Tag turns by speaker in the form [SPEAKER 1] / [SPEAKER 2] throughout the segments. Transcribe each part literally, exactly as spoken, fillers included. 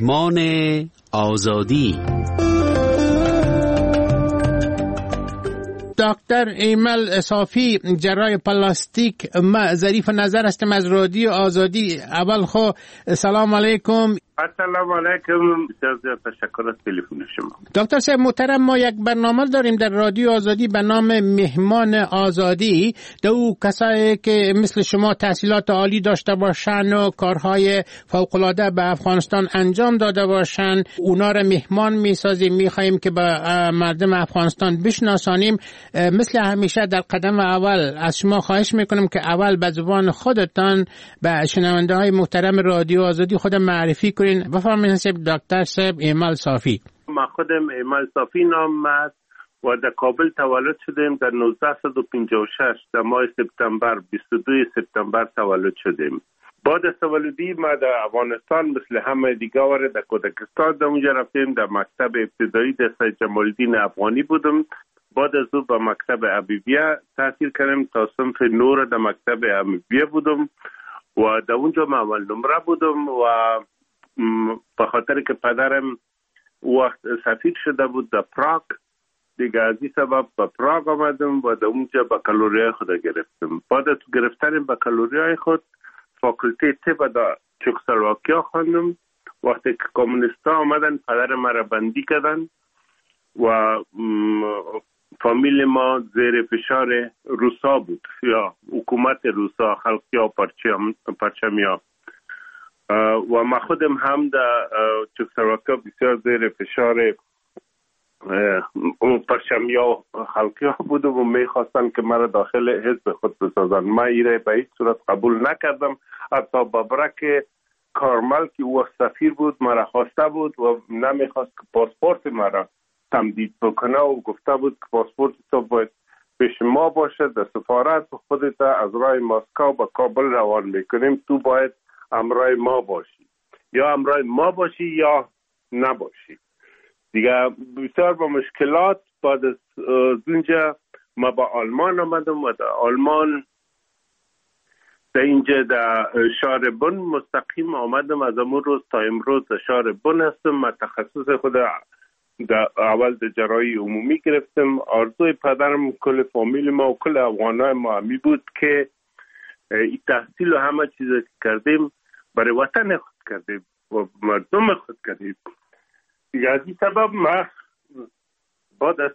[SPEAKER 1] مهمان آزادی.
[SPEAKER 2] دکتر ایمل صافی، جراح پلاستیک. ما ظریف نظر هستم از رادیو آزادی. اول خو سلام علیکم.
[SPEAKER 3] السلام علیکم. بسیار تشکر از تلفن شما.
[SPEAKER 2] دکتر صاحب محترم، ما یک برنامه داریم در رادیو آزادی به نام مهمان آزادی. دو کسایی که مثل شما تحصیلات عالی داشته باشن و کارهای فوق‌العاده به افغانستان انجام داده باشن، اونا را مهمان میسازیم، میخوایم که به مردم افغانستان بشناسانیم. مثل همیشه در قدم اول از شما خواهش میکنم که اول به زبان خودتان به شنونده های محترم رادیو آزادی خود معرفی کنین. بفرمایید دکتر صاحب ایمل صافی.
[SPEAKER 3] ما خودم ایمل صافی نام است و در کابل تولد شدیم. در نوزده پنجاه و شش در ماه سپتامبر بیست و دو سپتامبر تولد شدیم. بعد از تولدی ما در افغانستان مثل همه دیگه واره در کودکستان در اونجا رفتیم. در مکتب ابتدایی در سید جمال الدین افغانی بودم. بعد از او به مکتب حبیبیه تحصیل کردم تا صنف نور در مکتب حبیبیه بودم و در اونجا من اول نمره بودم و به خاطر که پدرم وقت سفیر شده بود در پراگ، دیگه از این سبب به پراگ آمدم و در اونجا بکالوریای خود گرفتم. بعد از گرفتن بکالوریای خود فاکولته طب در چکسلواکیا خواندم. وقتی که کمونیستا آمدن پدر مرا بندی کردن و فامیل ما زیر فشار روسا بود، یا حکومت روسا، خلقیا پرچم پرچمیا، و ما خودم هم در چکسلواکیا بسیار زیر فشار پرچمیا خلقیا بودم و میخواستن که مرا داخل حزب خود بسازن. ما ایره به هیچ صورت قبول نکردم. حتی بابرک کارمل که او سفیر بود مرا خواسته بود و نمیخواست که پاسپورت مرا تمدید بکنه و گفته بود که پاسپورت تو باید پیش ما باشه در سفارت، خودت از راه مسکو به کابل روان میکنیم، تو باید همراه ما باشی، یا همراه ما باشی یا نباشی. دیگه بسیار با مشکلات بعد از اونجا ما با آلمان آمدم و در آلمان در اینجا در شهر بن مستقیم آمدم. از امون روز تا امروز در شهر بن هستم. من تخصص خود در اول در جراحی عمومی گرفتم. آرزوی پدرم، کل فامیل ما و کل افغانای ما همی بود که این تحصیل و همه چیز که کردیم برای وطن خود کردیم و مردم خود کردیم. دیگه از این سبب ما بعد از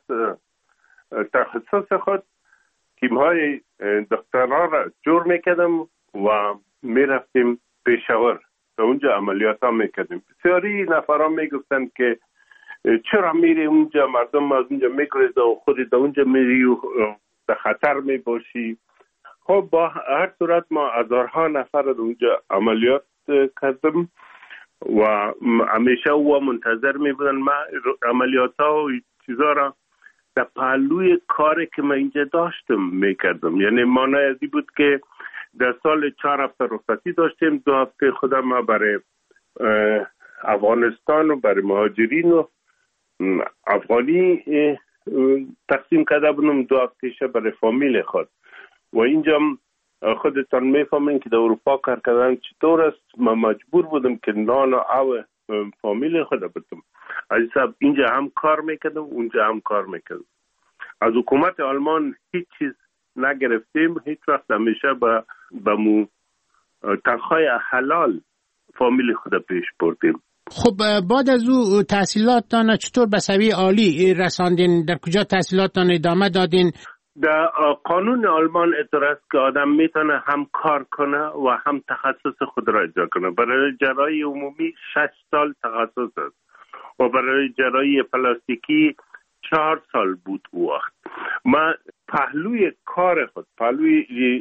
[SPEAKER 3] تخصص خود تیم‌های دکترا را جور میکردم و میرفتیم پیشاور و اونجا عملیات ها میکردیم. بسیاری نفران میگفتن که چرا میری اونجا، مردم از اونجا میگریزه و خودی در اونجا میری و در خطر میباشی. خب با هر صورت ما هزارها نفر در اونجا عملیات کردم و همیشه او منتظر میبودن. ما عملیات ها و چیزا را در پهلوی کاری که من اینجا داشتم میکردم. یعنی معنی ازی بود که در سال چهار هفته رخصتی داشتیم، دو هفته خودم ما برای افغانستان و برای مهاجرین و افغانی تقسیم کرده بودم، دو هفته برای فامیل خود. و اینجا خودتان میفهمین که در اروپا کار کردن چطور است. من مجبور بودم که نان و آب فامیل خود بدم. از حساب اینجا هم کار میکردم، اونجا هم کار میکردم. از حکومت آلمان هیچ چیز نگرفتیم، هیچ وقت. همیشه با با مو تنخواه حلال فامیل خود پیش بردیم.
[SPEAKER 2] خب بعد از او تحصیلاتتان چطور به سویه عالی رساندین؟ در کجا تحصیلاتتان ادامه دادین؟
[SPEAKER 3] در قانون آلمان اعتراض که آدم میتونه هم کار کنه و هم تخصص خود را اجرا کنه. برای جراحی عمومی شش سال تخصص است و برای جراحی پلاستیکی چهار سال بود او وقت. من پهلوی کار خود، پهلوی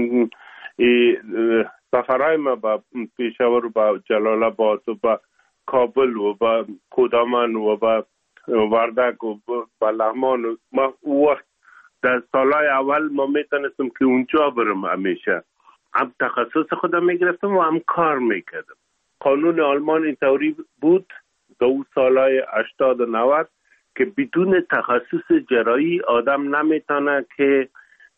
[SPEAKER 3] سفرهای ما با پیشاور و با جلال آباد و با کابل و با کودمان و با وردک و با لغمان و ما او وقت در سالهای اول ما میتونستم که اونجا برم. همیشه هم تخصص خودم میگرفتم و هم کار میکردم. قانون آلمان اینطوری بود دو سالهای هشتاد و نود که بدون تخصص جراحی آدم نمیتونه که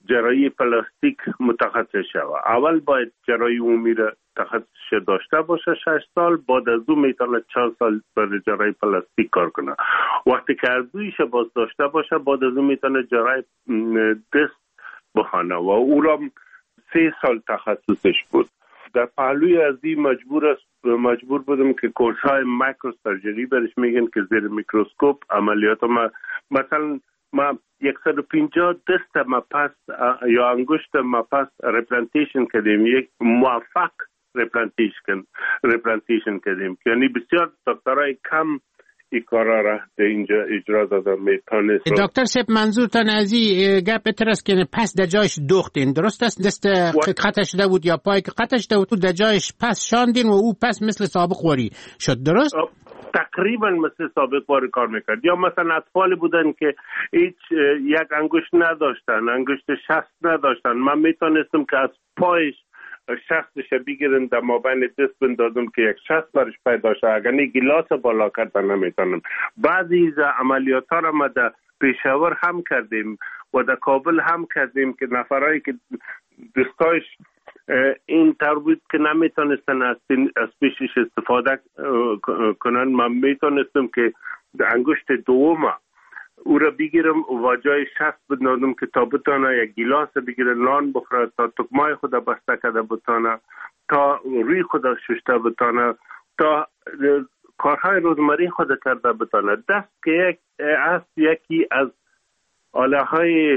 [SPEAKER 3] جراحی پلاستیک متخصص شود. اول باید جراحی عمومی را تخصص داشته باشه شش سال، بعد از اون میتونه چهار سال برای جراحی پلاستیک کار کنه. وقتی که دویش باز داشته باشه بعد از اون میتونه جراحی دست بخونه و او را سه سال تخصصش بود. در پهلوی از این مجبور است مجبور بودم که کورس های مایکرو سرجری برش میگن که زیر میکروسکوپ عملیات ما مثلا ما صد و پنجاه دست ما پس یا انگشت ما پس ریپلانتیشن کردیم، یک موفق ریپلانتیشن ریپلانتیشن کردیم، یعنی بسیار دکترای کم این کارا را در اینجا اجرا دادن میتونست.
[SPEAKER 2] دکتر صاحب منظورتان از این گپ اتر است که پس در جایش دوختین، درست است؟ دست قطع شده بود یا پای که قطع شده بود در جایش پس شاندین و او پس مثل سابق خوری شد، درست؟
[SPEAKER 3] تقریبا مثل سابق واری کار میکرد. یا مثلا اطفال بودن که هیچ یک انگشت نداشتن، انگشت شست نداشتن، من میتونستم که از پایش شستش بگیرن در مابین دست بندازم که یک شست برش پیدا شه، اگر نه گلاس بالا کردن نمیتونم. بعضی از عملیات ها را ما در پیشاور هم کردیم و در کابل هم کردیم که نفرایی که دستایش این طور بود که نمیتونستن از پیشش استفاده کنن، من میتونستم که انگشت دوم او را بگیرم و جای شست بندازم که تا بتانه یک گلاس بگیره نان بخوره، تا تکمای خود بسته کرده بتانه، تا روی خود ششته بتانه، تا کارهای روزمره خود کرده بتانه. دست که یک است یکی از آله های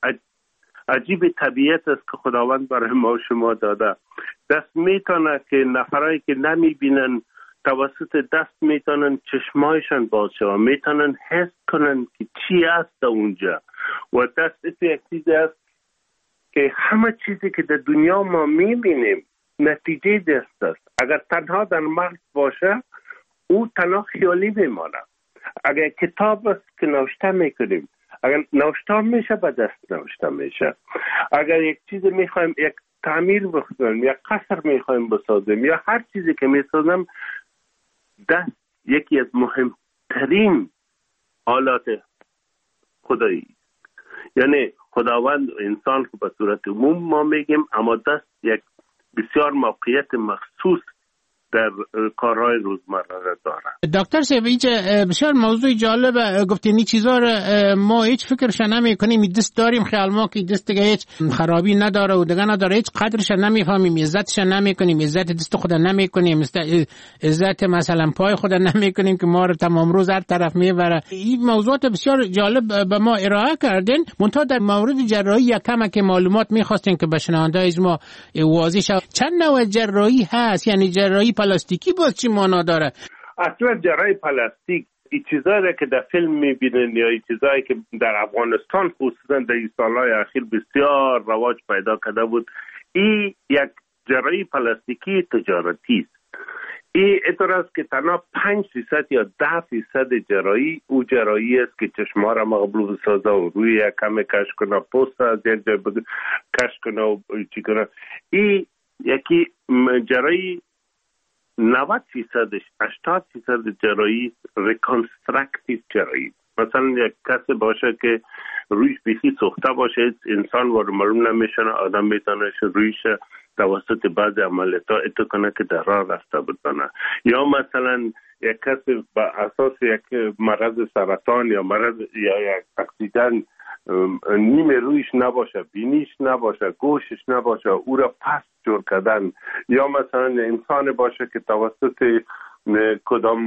[SPEAKER 3] عجیب طبیعت است که خداوند برای ما شما داده. دست میتونه که نفرایی که نمیبینن توسط دست میتونن چشمایشان باز شود، میتونن حس کنن که چی است اونجا. و دست یک چیزی است که همه چیزی که در دنیا ما میبینیم نتیجه دست است. اگر تنها در مغز باشه او تنها خیالی میمانه. اگر کتاب است که نوشته میکنیم، اگر نوشته میشه به دست نوشته میشه. اگر یک چیز میخوایم یک تعمیر بکنیم یا قصر میخوایم بسازیم یا هر چیزی که میسازیم، دست یکی از مهمترین آلات خدایی، یعنی خداوند انسان رو به صورت عموم ما میگیم، اما دست یک بسیار موقعیت مخصوص در کارهای روزمره داره.
[SPEAKER 2] دکتر صاحب اینجا بسیار موضوع جالب گفتین. این چیزا رو ما هیچ فکرش نمی کنیم. دست داریم خیال ما که دست دیگه هیچ خرابی نداره و دیگه نداره، هیچ قدرش نمیفهمیم، عزتش نمی کنیم، عزت دست خود نمی کنیم، عزت مثلا پای خود نمی کنیم که ما رو تمام روز هر طرف میبره. این موضوعات بسیار جالب به ما ارائه کردین. منتها در مورد جراحی یکم که معلومات میخواستین که به شنونده‌های ما واضح شود. چند نوع جراحی هست؟ یعنی جراحی پلاستیکی باز چی معنا داره؟
[SPEAKER 3] اصلا جراحی پلاستیک این چیزایی که در فیلم میبینن یا این چیزایی که در افغانستان خصوصا در این سالهای اخیر بسیار رواج پیدا کرده بود، این یک جراحی پلاستیکی تجارتی است. این اطور است که تنها پنج فیصد یا ده فیصد جراحی او جراحی است که چشما را مقبول بسازه و روی یک کم کش کنه، پوست از یک جای کش کنه و چی کنه. این یکی جراحی نود فیصدش هشتاد فیصد جراحی ریکانسترکتیو جراحی. مثلا یک کسی باشه که رویش بیخی سوخته باشه، انسان وارد معلوم نمیشه، آدم میتونه رویش توسط بعض عملیات اتو کنه که در راه رفته بتونه. یا مثلا یک کسی با اساس یک مرض سرطان یا مرض یا یک اکسیدن نیم رویش نباشه، بینیش نباشه، گوشش نباشه، او را پس جور کردن. یا مثلا انسان باشه که توسط کدام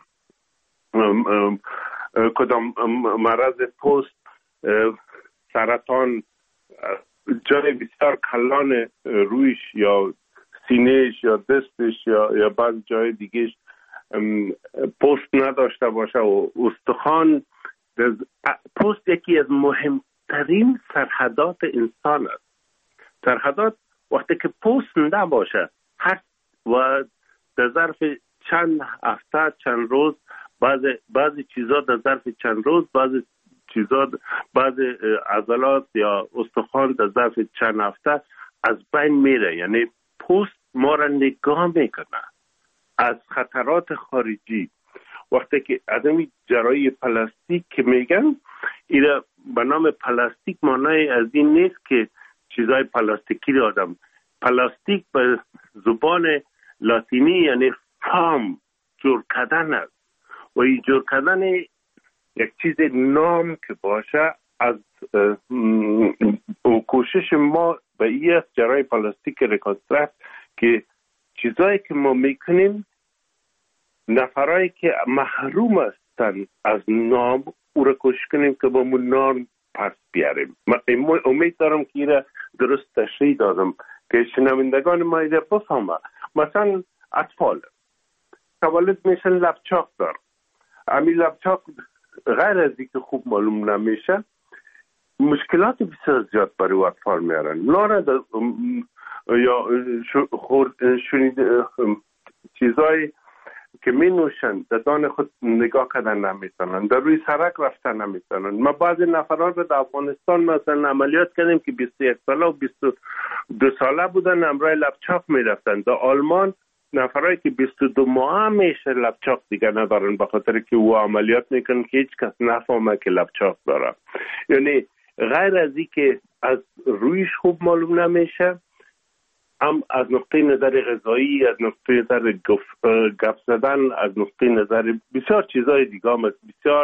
[SPEAKER 3] کدام مرض پوست سرطان جای بسیار کلان رویش یا سینهش یا دستش یا یا بعض جای دیگهش پوست نداشته باشه و استخوان. پوست یکی از مهمترین سرحدات انسان است. سرحدات وقتی که پوست نباشه هر و در ظرف چند هفته چند روز بعضی بعضی چیزا در ظرف چند روز بعضی چیزا بعضی عضلات یا استخوان در ظرف چند هفته از بین میره. یعنی پوست ما را نگاه میکنه از خطرات خارجی. وقتی که آدمی جراحی پلاستیک که میگن اینا به نام پلاستیک معنای از این نیست که چیزای پلاستیکی رو آدم. پلاستیک به زبان لاتینی یعنی فام، جور کردن است و این جور کردن یک چیز نام که باشه از کوشش ما به این است جرای پلاستیک ریکانسترکت که چیزایی که ما میکنیم نفرایی که محروم هستن از نام او را کوشش کنیم که با مون نام پس بیاریم. من امید دارم که این درست تشریح دادم که شنوندگان ما ایده بفهمه. مثلا اطفال تولد میشن لپچاق دار، امی لپچاق غیر از اینکه خوب معلوم نمیشه مشکلات بسیار زیاد برای اطفال میارن. ناره یا شنید چیزای که می نوشن در دان خود نگاه کردن نمیتونن، در روی سرک رفتن نمیتونن. ما بعضی نفرات رو در افغانستان مثلا عملیات کردیم که بیست و یک ساله و بیست و دو ساله بودن امرای لپچاق میرفتن. در آلمان نفرایی که بیست و دو ماه میشه لپچاق دیگه ندارن به خاطر که او عملیات میکنن که هیچ کس نفهمه که لپچاق داره. یعنی غیر از این که از رویش خوب معلوم نمیشه، هم از نقطه نظر غذایی، از نقطه نظر گپ زدن، از نقطه نظر بسیار چیزای دیگه هم بسیار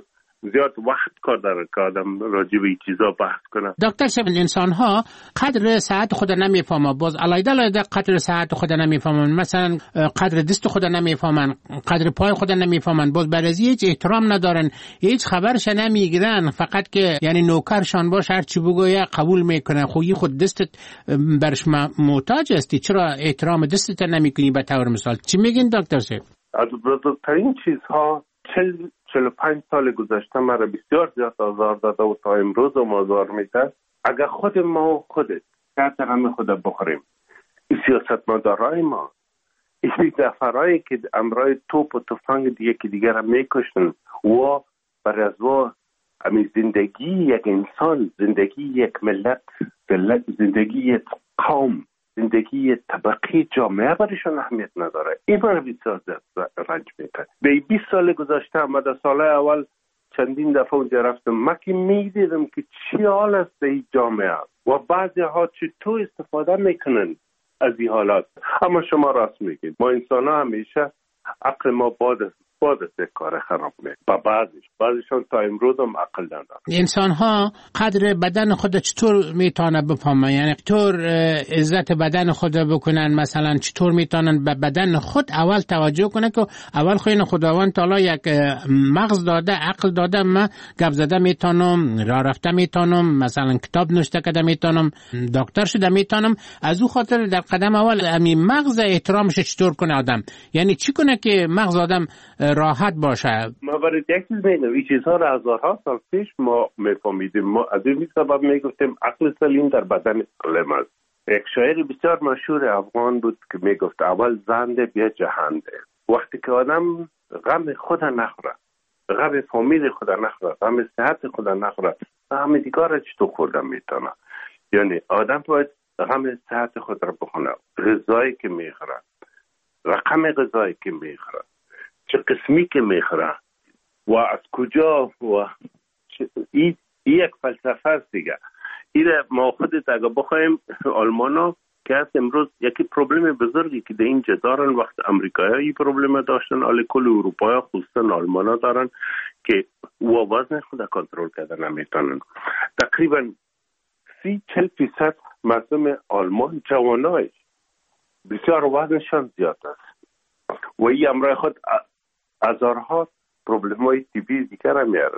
[SPEAKER 3] زیاد وقت کار داره که آدم راجع به این چیزا بحث کنه.
[SPEAKER 2] دکتر صاحب، انسان ها قدر ساعت خود نمیفهمن، باز علایده علایده قدر ساعت خود نمیفهمن، مثلا قدر دست خود نمیفهمن، قدر پای خود نمیفهمن، باز برای هیچ احترام ندارن، هیچ خبرش نمیگیرن، فقط که یعنی نوکرشان باشه هر چی بگویه قبول میکنه. خویی خود دستت برش محتاج هستی، چرا احترام دستت نمیکنی به طور مثال؟ چی میگین دکتر صاحب؟
[SPEAKER 3] از بزرگترین چیزها چل چل و پنج سال گذشته مرا بسیار زیاد آزار داده و تا امروز هم آزار میده. اگر خود ما و خودت ساعت غم خود بخوریم، این سیاستمدارای ما، این دفرایی که امرای توپ و تفنگ دیگه که دیگر هم میکشن و بر از و امی زندگی یک انسان، زندگی یک ملت، زندگی یک قوم، زندگی طبقی جامعه برایشان اهمیت نداره. این برای بسیار رنج میده. به بیست سال گذشته ما در سال اول چندین دفعه اونجا رفتم، من که میدیدم که چی حال است در این جامعه و بعضی ها چطور استفاده میکنن از این حالات. اما شما راست میگید، ما انسان ها همیشه عقل ما باد باد است کار خراب میکنه. با بعضیش بعضیشان تا امروز هم عقل ندارن.
[SPEAKER 2] انسان ها قدر بدن خود چطور میتونه بفهمن؟ یعنی چطور عزت بدن خود بکنن؟ مثلا چطور میتونن به بدن خود اول توجه کنن که اول خود خداوند تعالی یک مغز داده، عقل داده، من گپ زده میتونم، راه رفته میتونم، مثلا کتاب نوشته کرده میتونم، دکتر شده میتونم. از او خاطر در قدم اول امی مغز احترامش چطور کنه آدم؟ یعنی چی کنه که مغز آدم راحت باشه؟
[SPEAKER 3] ما برای یک چیز میگم، این چیزها را هزارها سال پیش ما میفهمیدیم. ما از این سبب میگفتیم عقل سلیم در بدن سالم است. یک شاعر بسیار مشهور افغان بود که میگفت اول زنده بیا جهنده. وقتی که آدم غم خود نخوره، غم فامیل خود نخوره، غم صحت خود نخوره، غم دیگر را چطور خوردن میتونه؟ یعنی آدم باید غم صحت خود را بخونه، غذایی که میخوره، رقم غذایی که میخوره، چه قسمی که میخوره و از کجا و این یک فلسفه است دیگه. این ما خودت اگه بخوایم آلمانا که هست امروز یکی پروبلم بزرگی که در اینجا دارن، وقت امریکایی این پروبلم داشتن، آل کل اروپایی خصوصا آلمانا دارن که و وزن خود کنترل کردن نمیتونن. تقریبا سی چل فیصد مردم آلمان جوانایش بسیار وزنشان زیاد است و این امرای خود هزارها پروبلم های طبی دیگر هم میارن.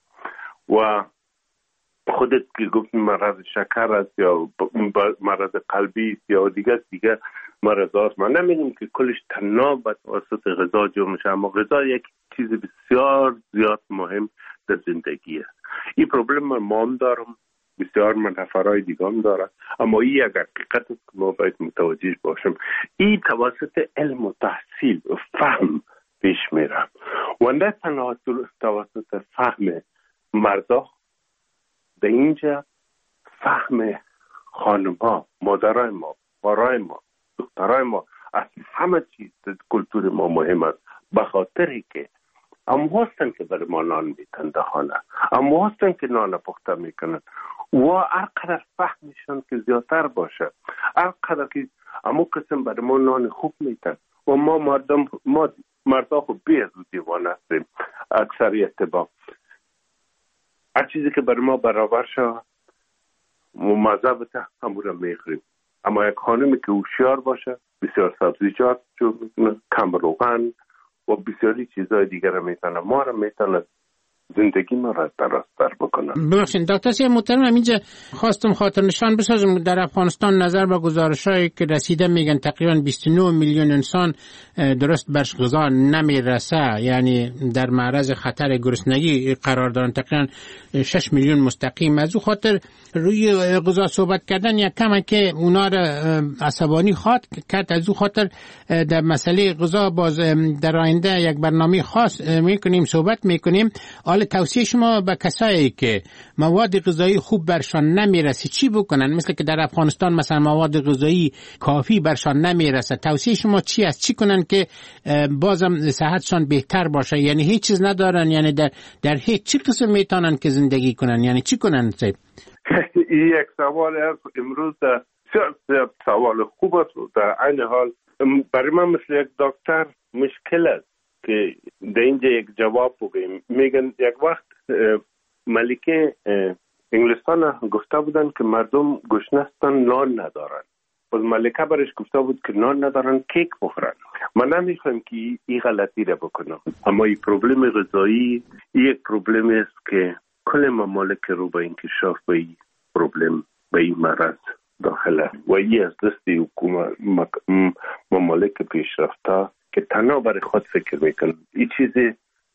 [SPEAKER 3] و خودت که گفت مرض شکر است یا مرض قلبی است یا دیگر دیگر مرض هاست، من نمیگم که کلش تنها به توسط غذا جمع میشه، اما غذا یک چیز بسیار زیاد مهم در زندگی است. این پروبلم ما هم دارم، بسیار منفرهای دیگه هم داره، اما این یک حقیقت است که ما باید متوجه باشیم. این توسط علم و تحصیل و فهم پیش میره و نه تنها توسط فهم مردا. در اینجا فهم خانم ها، مادرای ما، بارای ما، دخترای ما از همه چیز در کلتور ما مهم است، به خاطری که اما هستن که برای ما نان میتن در خانه، اما هستن که نان پخته میکنن و هر قدر فهمشان که زیادتر باشه، هر قدر که اما قسم برای ما نان خوب میتن و ما مردم ما مردا خود بیز و دیوانه هستیم اکثریت با هر چیزی که برای ما برابر شد ممذبته همون رو میخوریم. اما یک خانمی که هوشیار باشه بسیار سبزیجات جو میکنه، کم روغن و بسیاری چیزای دیگر رو میتونه ما رو میتونه زندگی ما را درست‌تر بکنه.
[SPEAKER 2] ببخشید دکتر صاحب محترم، اینجا خواستم خاطر نشان بسازم در افغانستان نظر به گزارش‌هایی که رسیده میگن تقریبا بیست و نه میلیون انسان درست برش غذا نمیرسه، یعنی در معرض خطر گرسنگی قرار دارن، تقریبا شش میلیون مستقیم. از او خاطر روی غذا صحبت کردن یک کمه که اونا را عصبانی خواد کرد. از او خاطر در مسئله غذا باز در آینده یک برنامه خاص میکنیم، صحبت میکنیم. حالا توصیه شما به کسایی که مواد غذایی خوب برشان نمیرسه چی بکنن؟ مثل که در افغانستان مثلا مواد غذایی کافی برشان نمیرسه، توصیه شما چی است؟ چی کنن که بازم صحتشان بهتر باشه؟ یعنی هیچ چیز ندارن، یعنی در در هیچ چی قسم میتونن که زندگی کنن؟ یعنی چی کنن؟
[SPEAKER 3] این یک سوال است امروز، در سوال خوب است. در عین حال برای من مثل یک دکتر مشکل است که در اینجا یک جواب بگیم. میگن یک وقت ملکه انگلستان گفته بودن که مردم گشنه هستن نان ندارن، باز ملکه برش گفته بود که نان ندارن کیک بخورن. من نمیخوام که این غلطی را بکنم، اما این پروبلم غذایی یک پروبلم است که کل ممالک رو به انکشاف به این پروبلم به این مرض داخله و این از دست حکومت ممالک پیشرفته که تنها برای خود فکر میکنن. این چیزی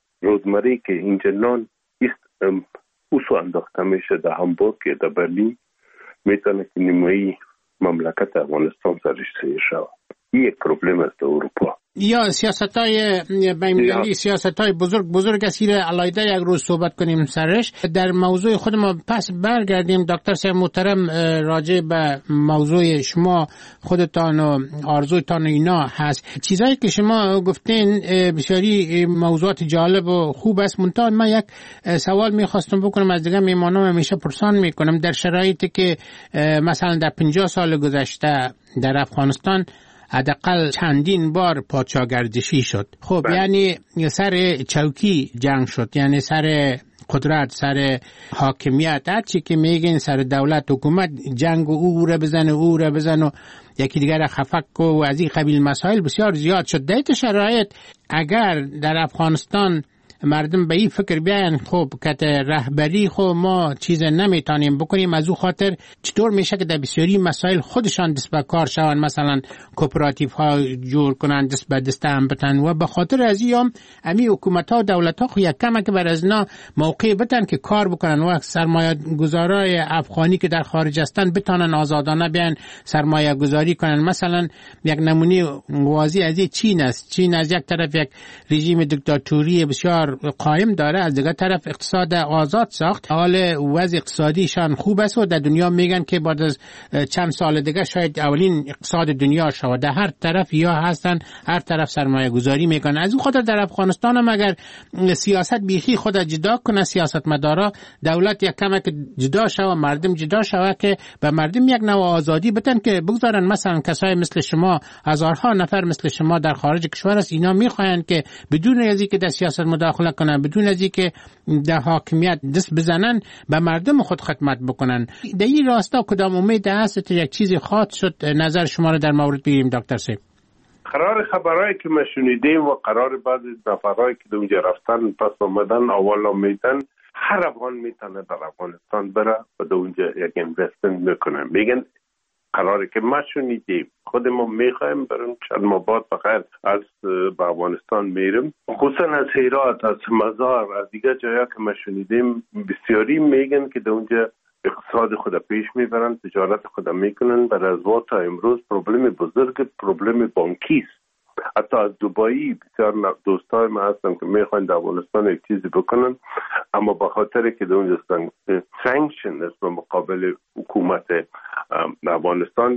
[SPEAKER 3] روزمره که اینجا نان است اوسو انداخته میشه در هامبورگ یا در برلین، میتونه که نیمه‌ای مملکت افغانستان سرش سیر شود. این یک پروبلم است در اروپا.
[SPEAKER 2] یا سیاست‌های بین‌المللی، سیاست‌های بزرگ بزرگ است که علایده یک روز صحبت کنیم سرش. در موضوع خود ما پس برگردیم. دکتر صاحب محترم، راجع به موضوع شما خودتان و آرزویتان اینا هست، چیزایی که شما گفتین بسیاری موضوعات جالب و خوب است. منتها من یک سوال می‌خواستم بکنم از دیگه میمانم، همیشه پرسان میکنم در شرایطی که مثلا در پنجاه سال گذشته در افغانستان حداقل چندین بار پادشاهگردشی شد، خب بله. یعنی سر چوکی جنگ شد، یعنی سر قدرت، سر حاکمیت، هر چی که میگین سر دولت حکومت جنگ و او را بزن و او را بزن و یکی دیگر خفک و از این قبیل مسائل بسیار زیاد شد. در این شرایط اگر در افغانستان مردم به این فکر بیاین خب که رهبری خب ما چیز نمیتونیم بکنیم، از او خاطر چطور میشه که در بسیاری مسائل خودشان دست به کار شون، مثلا کوپراتیو ها جور کنن، دست به دست هم بتن و به خاطر از این امی حکومت ها و دولت ها خو یک کمک بر از نا موقع بتن که کار بکنن و سرمایه گذارای افغانی که در خارج هستن بتونن آزادانه بیان سرمایه گذاری کنن. مثلا یک نمونه واضح از چین است. چین از یک طرف یک رژیم دیکتاتوری بسیار قائم داره، از دیگر طرف اقتصاد آزاد ساخت. حال وضع اقتصادیشان خوب است و در دنیا میگن که بعد از چند سال دیگه شاید اولین اقتصاد دنیا شود. در هر طرف یا هستن، هر طرف سرمایه گذاری میکنن. از اون خاطر در افغانستان هم اگر سیاست بیخی خود جدا کنه، سیاست مدارا، دولت یک کمک جدا شود، مردم جدا شود که به مردم یک نوع آزادی بدن که بگذارن مثلا کسای مثل شما، هزارها نفر مثل شما در خارج کشور است، اینا میخواین که بدون از اینکه در سیاست مداخله کنن، بدون از اینکه در حاکمیت دست بزنن، به مردم خود خدمت بکنن. در این راستا کدام امید هست تا یک چیزی خاص شد؟ نظر شما رو در مورد بگیریم دکتر صاحب.
[SPEAKER 3] قرار خبرایی که ما شنیدیم و قرار بعضی نفرایی که اونجا رفتن پس آمدن اول آمیدن، هر افغان میتونه در افغانستان بره و در اونجا یک اینوستمنت میکنه. میگن قراره که ما شنیدیم، خود ما میخوایم بریم چند ماه بعد بخیر از به افغانستان میریم، خصوصا از هرات، از مزار، از دیگه جایا که ما شنیدیم بسیاری میگن که در اونجا اقتصاد خود پیش میبرن، تجارت خود میکنن. برای از وقت تا امروز پروبلم بزرگ پروبلم بانکی است. حتی از دبی بسیار دوستای ما هستن که میخوان در افغانستان یک چیزی بکنن، اما به خاطر که در اونجا سانکشن است به مقابل حکومت افغانستان،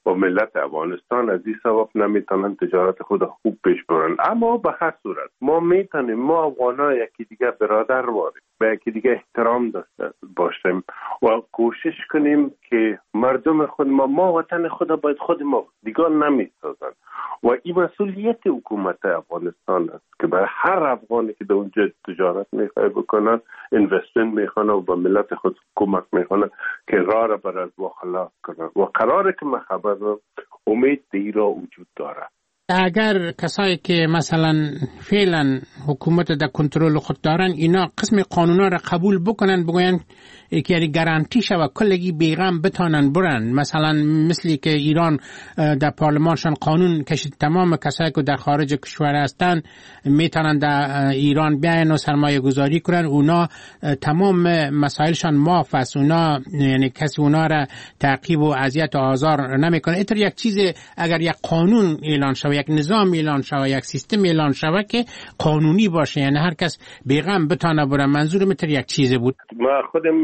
[SPEAKER 3] با ملت افغانستان، از این سبب نمیتونن تجارت خود خوب پیش برن. اما به هر صورت ما میتونیم، ما افغان‌ها یکی دیگه برادر باشیم، به یکی دیگه احترام داشته باشیم و کوشش کنیم که مردم خود ما ما وطن خود باید خود ما دیگه نمیسازن و این مسئولیت حکومت افغانستان است که برای هر افغانی که در اونجا تجارت میخواد بکنن، اینوستمنت میخوانه و به ملت خود کمک میکنه که راه را بر از وا خلاص کنن و قراره که من خبر دارم امید دیرا وجود داره.
[SPEAKER 2] اگر کسایی که مثلا فعلا حکومت در کنترل خود دارن اینا قسم قانونا را قبول بکنن، بگوین که یعنی گارانتی شوه کلگی بیغم بتانن برن، مثلا مثلی که ایران در پارلمانشان قانون کشید تمام کسایی که در خارج کشور هستن میتونن در ایران بیاین و سرمایه گذاری کنن، اونا تمام مسائلشان معاف است، اونا یعنی کسی اونا را تعقیب و اذیت و آزار نمیکنه. اینطور یک چیز اگر یک قانون اعلان شوه، یک نظام اعلان شوه، یک سیستم اعلان شوه که قانونی باشه، یعنی هر کس بیغم بتانه بره، منظورم اینطور یک چیز بود.
[SPEAKER 3] ما خودم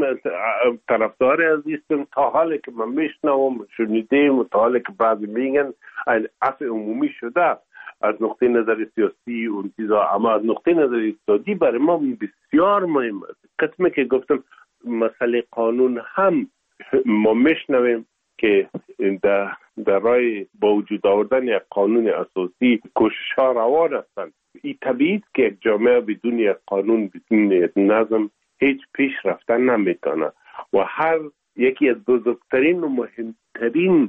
[SPEAKER 3] طرفدار از این تا حالی که من میشنوم شنیدیم و تا حالی که بعضی میگن عفو عمومی شده از نقطه نظر سیاسی و چیزا، اما از نقطه نظر اقتصادی برای ما بسیار مهم است. قسمی که گفتم مسئله قانون هم ما میشنویم که در در راه با وجود آوردن یک قانون اساسی کوشش ها روان هستند. این طبیعی که یک جامعه بدون یک قانون، بدون یک نظم هیچ پیش رفتن نمیتونه و هر یکی از بزرگترین و مهمترین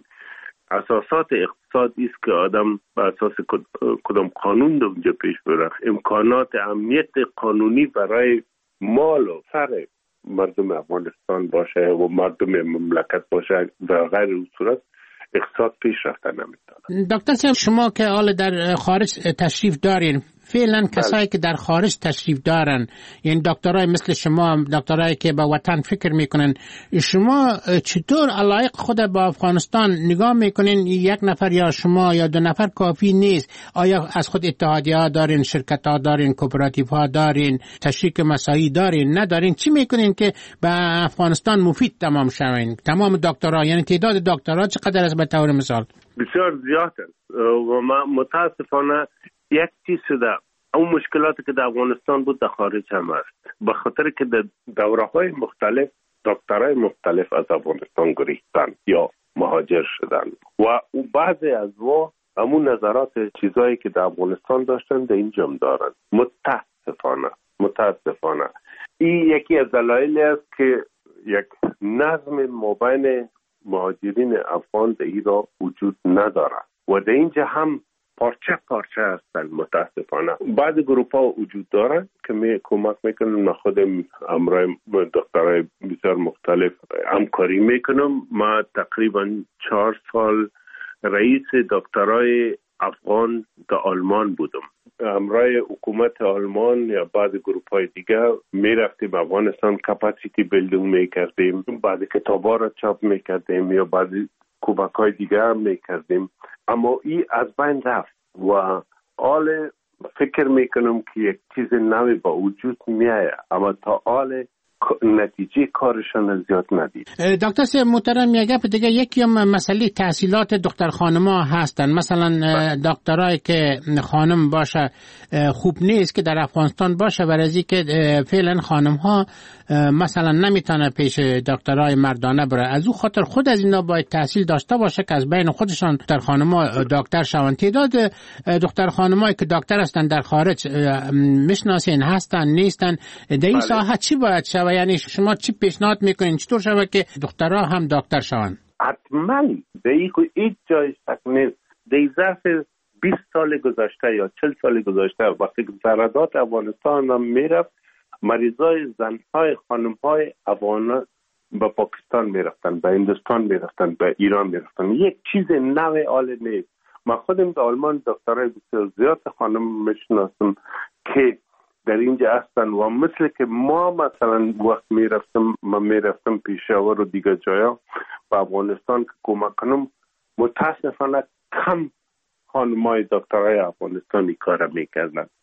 [SPEAKER 3] اساسات اقتصادی است که آدم به اساس کدام قانون در اونجا پیش بره. امکانات امنیت قانونی برای مال و سر مردم افغانستان باشه و مردم مملکت باشه، در غیر اون صورت اقتصاد پیش رفتن نمیتونه.
[SPEAKER 2] دکتر صاحب شما که حال در خارج تشریف دارین، فعلا کسایی که در خارج تشریف دارن، یعنی دکترای مثل شما، دکترایی که به وطن فکر میکنن، شما چطور علایق خود با افغانستان نگاه میکنین؟ یک نفر یا شما یا دو نفر کافی نیست؟ آیا از خود اتحادیه ها دارین، شرکت ها دارین، کوپراتیو ها دارین، تشریک مساعی دارین، ندارین؟ چی میکنین که به افغانستان مفید تمام شوین؟ تمام دکترها، یعنی تعداد دکترها چقدر است به طور مثال؟
[SPEAKER 3] بسیار زیاد است و ما متاسفانه یک چیز شده، اون مشکلاتی که در افغانستان بود در خارج هم است، به خاطر که در دوره‌های مختلف دکترای مختلف از افغانستان گریختن یا مهاجر شدن و او بعضی از ما همون نظرات چیزایی که در افغانستان داشتن در اینجا هم دارن. متاسفانه متاسفانه این یکی از دلایلی است که یک نظم مابین مهاجرین افغان در ایران وجود نداره و در اینجا هم پارچه پارچه هستن. متاسفانه بعض گروپ ها وجود دارن که می کمک میکنن. من خودم امرای دکترای بسیار مختلف همکاری میکنم. ما تقریبا چهار سال رئیس دکترای افغان در آلمان بودم. امرای حکومت آلمان یا بعض گروپ های دیگه میرفتیم افغانستان، کپاسیتی بیلدینگ میکردیم، بعضی کتاب ها را چاپ میکردیم یا بعضی کمک های دیگه هم میکردیم، اما این از بین رفت و حال فکر میکنم که یک چیز نوی با وجود میایه، اما تا حال نتیجه کارشان زیاد ندید.
[SPEAKER 2] دکتر صاحب محترم، یک گپ دیگه، یکی هم مسئله تحصیلات دکتر خانما هستن. مثلا دکترای که خانم باشه خوب نیست که در افغانستان باشه، برای که فعلا خانم ها مثلا نمیتونه پیش دکترای مردانه بره. از او خاطر خود از اینا باید تحصیل داشته باشه که از بین خودشان دکتر خانما دکتر شوند. تعداد دکتر خانمایی که دکتر هستن در خارج میشناسین هستن نیستن؟ در این ساحه چی باید شود؟ یعنی شما چی پیشنهاد میکنین چطور شود که دکترها هم دکتر شوند؟
[SPEAKER 3] حتما دیگه هیچ جای شک نیست. در ظرف بیست سال گذشته یا چهل سال گذشته وقتی که زردات افغانستان هم میرفت، مریضای زنهای خانمهای افغان به پاکستان میرفتن، به هندوستان میرفتن، به ایران میرفتن. یک چیز نوی حال نیست. من خودم در آلمان دکترای بسیار زیاد خانم میشناسم که در اینجا هستن و مثل که ما مثلا وقت میرفتم من میرفتم پیشاور و دیگر جایا به افغانستان که کمک کنم، متاسفانه کم خانمای دکترای افغانستانی کار میکردن.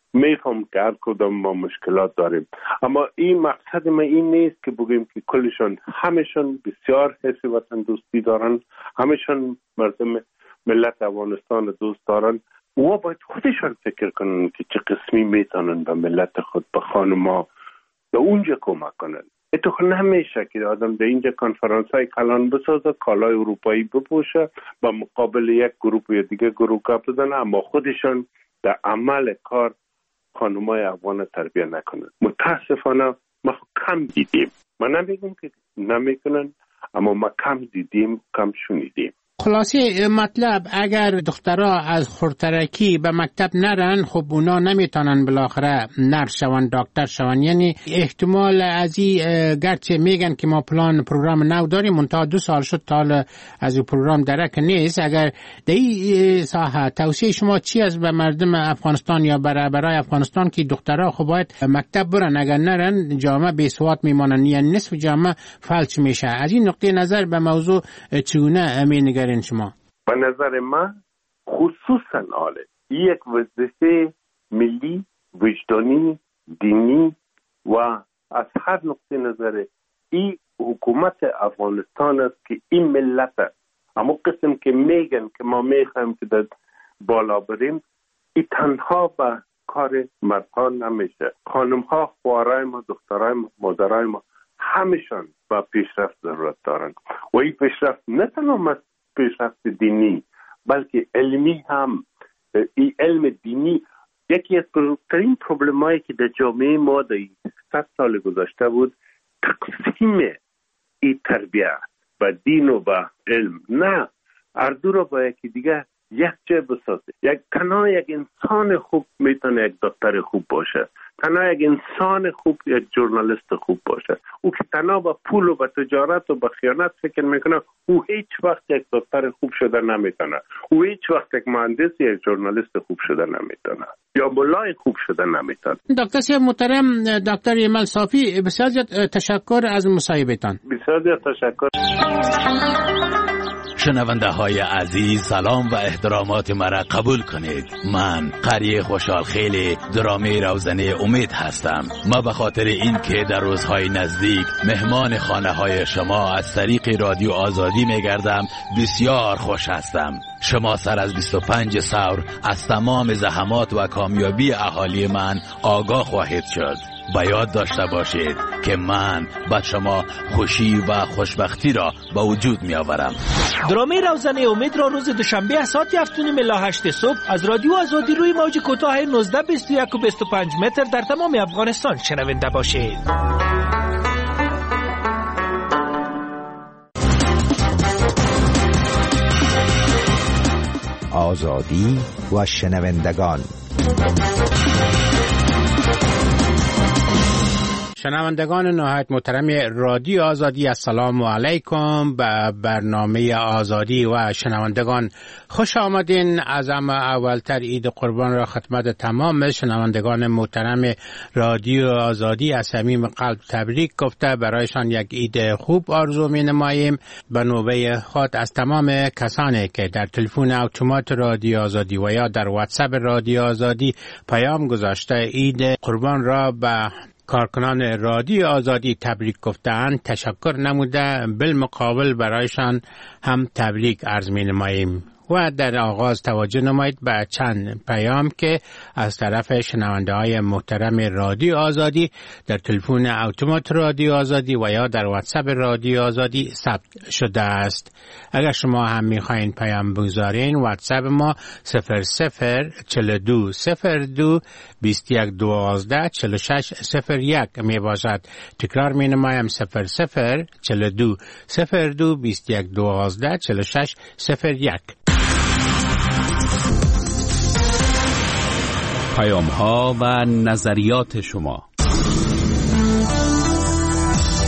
[SPEAKER 3] میفهم که هر کدام ما مشکلات داریم، اما این مقصد ما این نیست که بگیم که کلشان همشان بسیار حس وطن دوستی دارن، همشان مردم ملت افغانستان دوست دارن. و باید خودشان فکر کنن که چه قسمی میتونن به ملت خود، به خانما به اونجا کمک کنن. اتفاقا نمیشه که آدم در اینجا کنفرانس های کلان بسازه، کالای اروپایی بپوشه، با مقابل یک گروپ یا دیگه گروه گپ بزنه، اما خودشان در عمل کار خانمای افغان تربیه نکنن. متاسفانه ما کم دیدیم، ما نمیگم که نمیکنن، اما ما کم دیدیم، کم شنیدیم.
[SPEAKER 2] خلاصه مطلب اگر دخترها از خورترکی به مکتب نرن، خب اونا نمیتونن بالاخره نرس شون، دکتر شون. یعنی احتمال از این، گرچه میگن که ما پلان پروگرام نو داریم، منتها دو سال شد تا از این پروگرام درک نیست. اگر در این ساحه توصیه شما چی است به مردم افغانستان یا برای افغانستان که دخترها خب باید مکتب برن، اگر نرن جامعه بی سواد میمانن، یعنی نصف جامعه فلج میشه. از این نقطه نظر به موضوع چگونه مینگرید شما؟
[SPEAKER 3] به نظر من خصوصا آله یک وظیفه ملی، وجدانی، دینی و از هر نقطه نظر این حکومت افغانستان است که این ملت، اما قسم که میگن که ما میخوایم که در بالا بریم، این تنها به کار مردها نمیشه. خانم ها، خوارای ما، دخترای ما، مادرای ما، همشان با پیشرفت ضرورت دارن. و این پیشرفت نه تنها پیشرفت دینی بلکه علمی هم. این علم دینی یکی از بزرگترین پروبلمایی که در جامعه ما در صد سال گذشته بود، تقسیم این تربیت و دین و با علم. نه، هر دو را با یکی دیگه یک جای بسازه. یک تنها یک انسان خوب میتونه یک دکتر خوب باشه، تنها یک انسان خوب یک ژورنالیست خوب باشه. او که تنها با پول و با تجارت و با خیانت فکر میکنه، او هیچ وقت یک دکتر خوب شده نمیتونه، او هیچ وقت یک مهندس یا یک ژورنالیست خوب شده نمیتونه، یا مولای خوب شده نمیتونه.
[SPEAKER 2] دکتر صاحب محترم، دکتر ایمل صافی، بسیار تشکر از مصاحبهتان.
[SPEAKER 3] بسیار تشکر.
[SPEAKER 1] شنونده های عزیز، سلام و احترامات مرا قبول کنید. من قری خوشحال خیلی درامه روزنه امید هستم. ما به خاطر این که در روزهای نزدیک مهمان خانه های شما از طریق رادیو آزادی میگردم، بسیار خوش هستم. شما سر از بیست و پنج سور از تمام زحمات و کامیابی اهالی من آگاه خواهید شد. با یاد داشته باشید که من با شما خوشی و خوشبختی را به وجود می آورم.
[SPEAKER 4] درامه روزنه امید را روز دوشنبه ساعت هفت و نیم الی هشت صبح از رادیو آزادی روی موج کوتاه نوزده بیست و یک و بیست و پنج متر در تمام افغانستان شنونده باشید.
[SPEAKER 5] آزادی و شنوندگان.
[SPEAKER 2] شنوندگان نهایت محترم رادیو آزادی، السلام علیکم. به برنامه آزادی و شنوندگان خوش آمدین. از اما اولتر عید قربان را خدمت تمام شنوندگان محترم رادیو آزادی از صمیم قلب تبریک گفته برایشان یک عید خوب آرزو می نماییم. به نوبه خود از تمام کسانی که در تلفن اتومات رادیو آزادی و یا در واتساپ رادیو آزادی پیام گذاشته عید قربان را به کارکنان رادیو آزادی تبریک گفتند تشکر نموده، بالمقابل برایشان هم تبریک عرض می نماییم. و در آغاز توجه نمایید به چند پیام که از طرف شنونده های محترم رادیو آزادی در تلفن اتومات رادیو آزادی و یا در واتساپ رادیو آزادی ثبت شده است. اگر شما هم میخواین پیام بگذارین، واتساپ ما صفر صفر چهل و دو صفر دو بیست و یک دوازده چهل و شش صفر یک می باشد. تکرار می نمایم صفر صفر چهل و دو صفر دو بیست و یک دوازده چهل و شش صفر یک.
[SPEAKER 1] پیام ها و نظریات شما.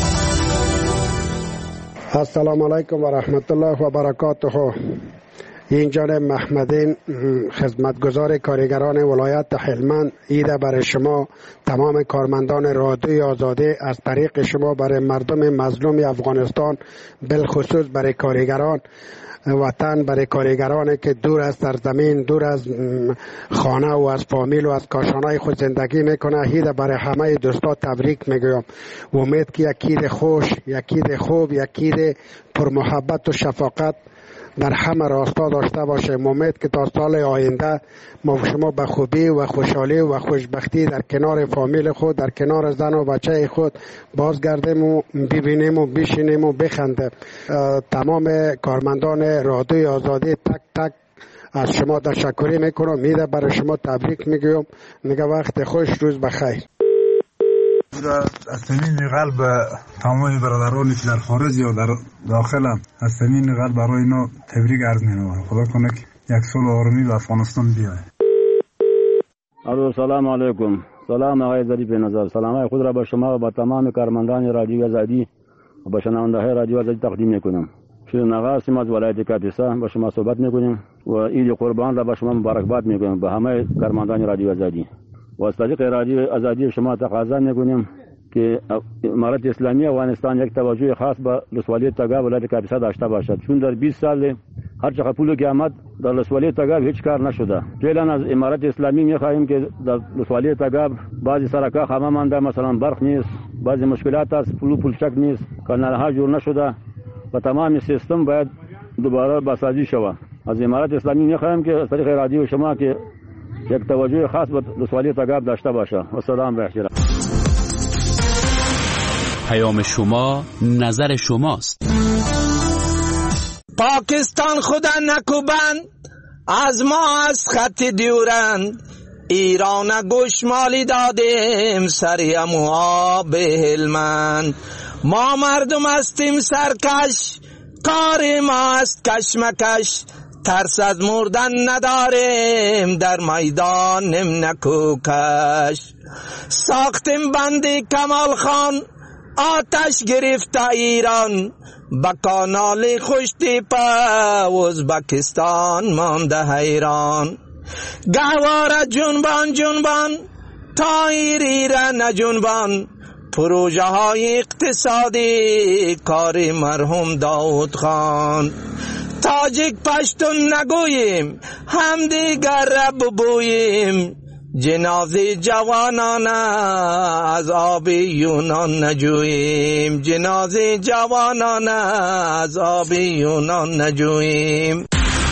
[SPEAKER 6] السلام علیکم و رحمت الله و برکاته. این جانب محمدین خدمتگزار کارگران ولایت هلمند، ایده برای شما تمام کارمندان رادیوی آزادی از طریق شما برای مردم مظلوم افغانستان، بالخصوص برای کارگران وطن، برای کارگرانی که دور از سرزمین، دور از خانه و از فامیل و از کاشانهای خود زندگی میکنه، هیده برای همه دوستا تبریک میگویم. امید که یکید خوش، یکید خوب، یکید پر محبت و شفاقت در همه راستا داشته باشه. امید که تا سال آینده ما شما به خوبی و خوشحالی و خوشبختی در کنار فامیل خود، در کنار زن و بچه خود بازگردیم و ببینیم و بشینیم و بخندیم. تمام کارمندان رادیوی آزادی تک تک از شما تشکر میکنم. میده برای شما تبریک میگم. میگه وقت خوش، روز بخیر.
[SPEAKER 7] از صمیم قلب تمام برادرانی که در خارج یا در داخل هم از صمیم قلب برای اینا تبریک عرض می‌نمایم. خدا کنه که یک سال آرامی به افغانستان بیاید.
[SPEAKER 8] الو، سلام علیکم. سلام آقای ظریف نظر. سلام خود را به شما و به تمام کارمندان رادیو آزادی و به شنونده‌های رادیو آزادی تقدیم می‌کنم. شیر نغاسم از ولایت کاپیسا با شما صحبت می‌کنیم و عید قربان را به شما مبارکباد می‌گویم به همه کارمندان رادیو آزادی. و از طریق رادیو آزادی شما تقاضا می‌کنیم که امارت اسلامی افغانستان یک توجه خاص به ولسوالی تگاب ولایت کاپیسا داشته باشد، چون در بیست سال هر چقدر پول که آمد در ولسوالی تگاب هیچ کار نشده. فعلا از امارت اسلامی می‌خواهیم که در ولسوالی تگاب بعضی سرک‌ها خامه مانده، مثلا برق نیست، بعضی مشکلات است، پول پولشک نیست، کانال‌ها جور نشده و تمام سیستم باید دوباره بسازی شود. از امارت اسلامی می‌خواهیم که از طریق رادیو شما که یک توجه خاص به ولسوالی تگاب داشته باشه. و سلام بخیر.
[SPEAKER 1] پیام شما نظر شماست.
[SPEAKER 9] پاکستان خدا نکوبند، از ما از خط دیورند، ایران گوشمالی دادیم سریم و آب هلمند. ما مردم هستیم سرکش، کار ما است کشمکش، ترس از مردن نداریم، در میدان نم نکوکش. ساختیم بندی کمال خان، آتش گرفت ایران، با کانال خوشتی پا ازبکستان مانده حیران. گهواره جنبان جنبان، تایری را نجنبان، پروژه های اقتصادی کار مرحوم داود خان. تاجیک پشتون نگوییم، هم دیگر را ببوییم، جنازه جوانان از آب یونان نجوییم، جنازه جوانان از آب یونان نجوییم.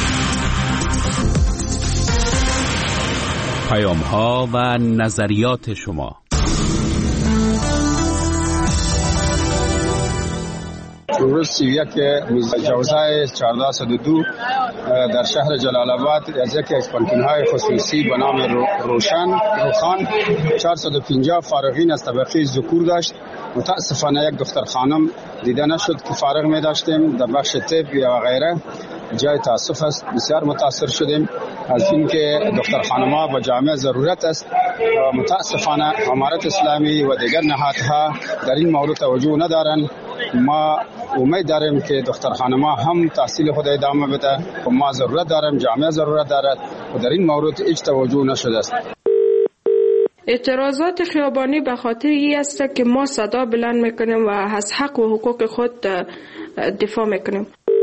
[SPEAKER 1] پیام ها و نظریات شما.
[SPEAKER 10] روز سی و یک جوزه چهارده صد و دو در شهر جلال آباد از یکی از پانتون‌های خصوصی به نام روشن روخان چهارصد و پنجاه فارغین از طبقه ذکور داشت. متاسفانه یک دختر خانم دیده نشد که فارغ می داشتیم در بخش طب و غیره. جای تاسف است، بسیار متاثر شدیم از اینکه دختر خانم‌ها به جامعه ضرورت است. متاسفانه امارت اسلامی و دیگر نهادها در این مورد توجه ندارند. ما امید داریم که دختر خانم‌ها هم تحصیل خود ادامه بده و ما ضرورت داریم، جامعه ضرورت دارد و در این مورد هیچ توجه نشده است.
[SPEAKER 11] اعتراضات خیابانی به خاطر این است که ما صدا بلند میکنیم و از حق و حقوق خود دفاع میکنیم.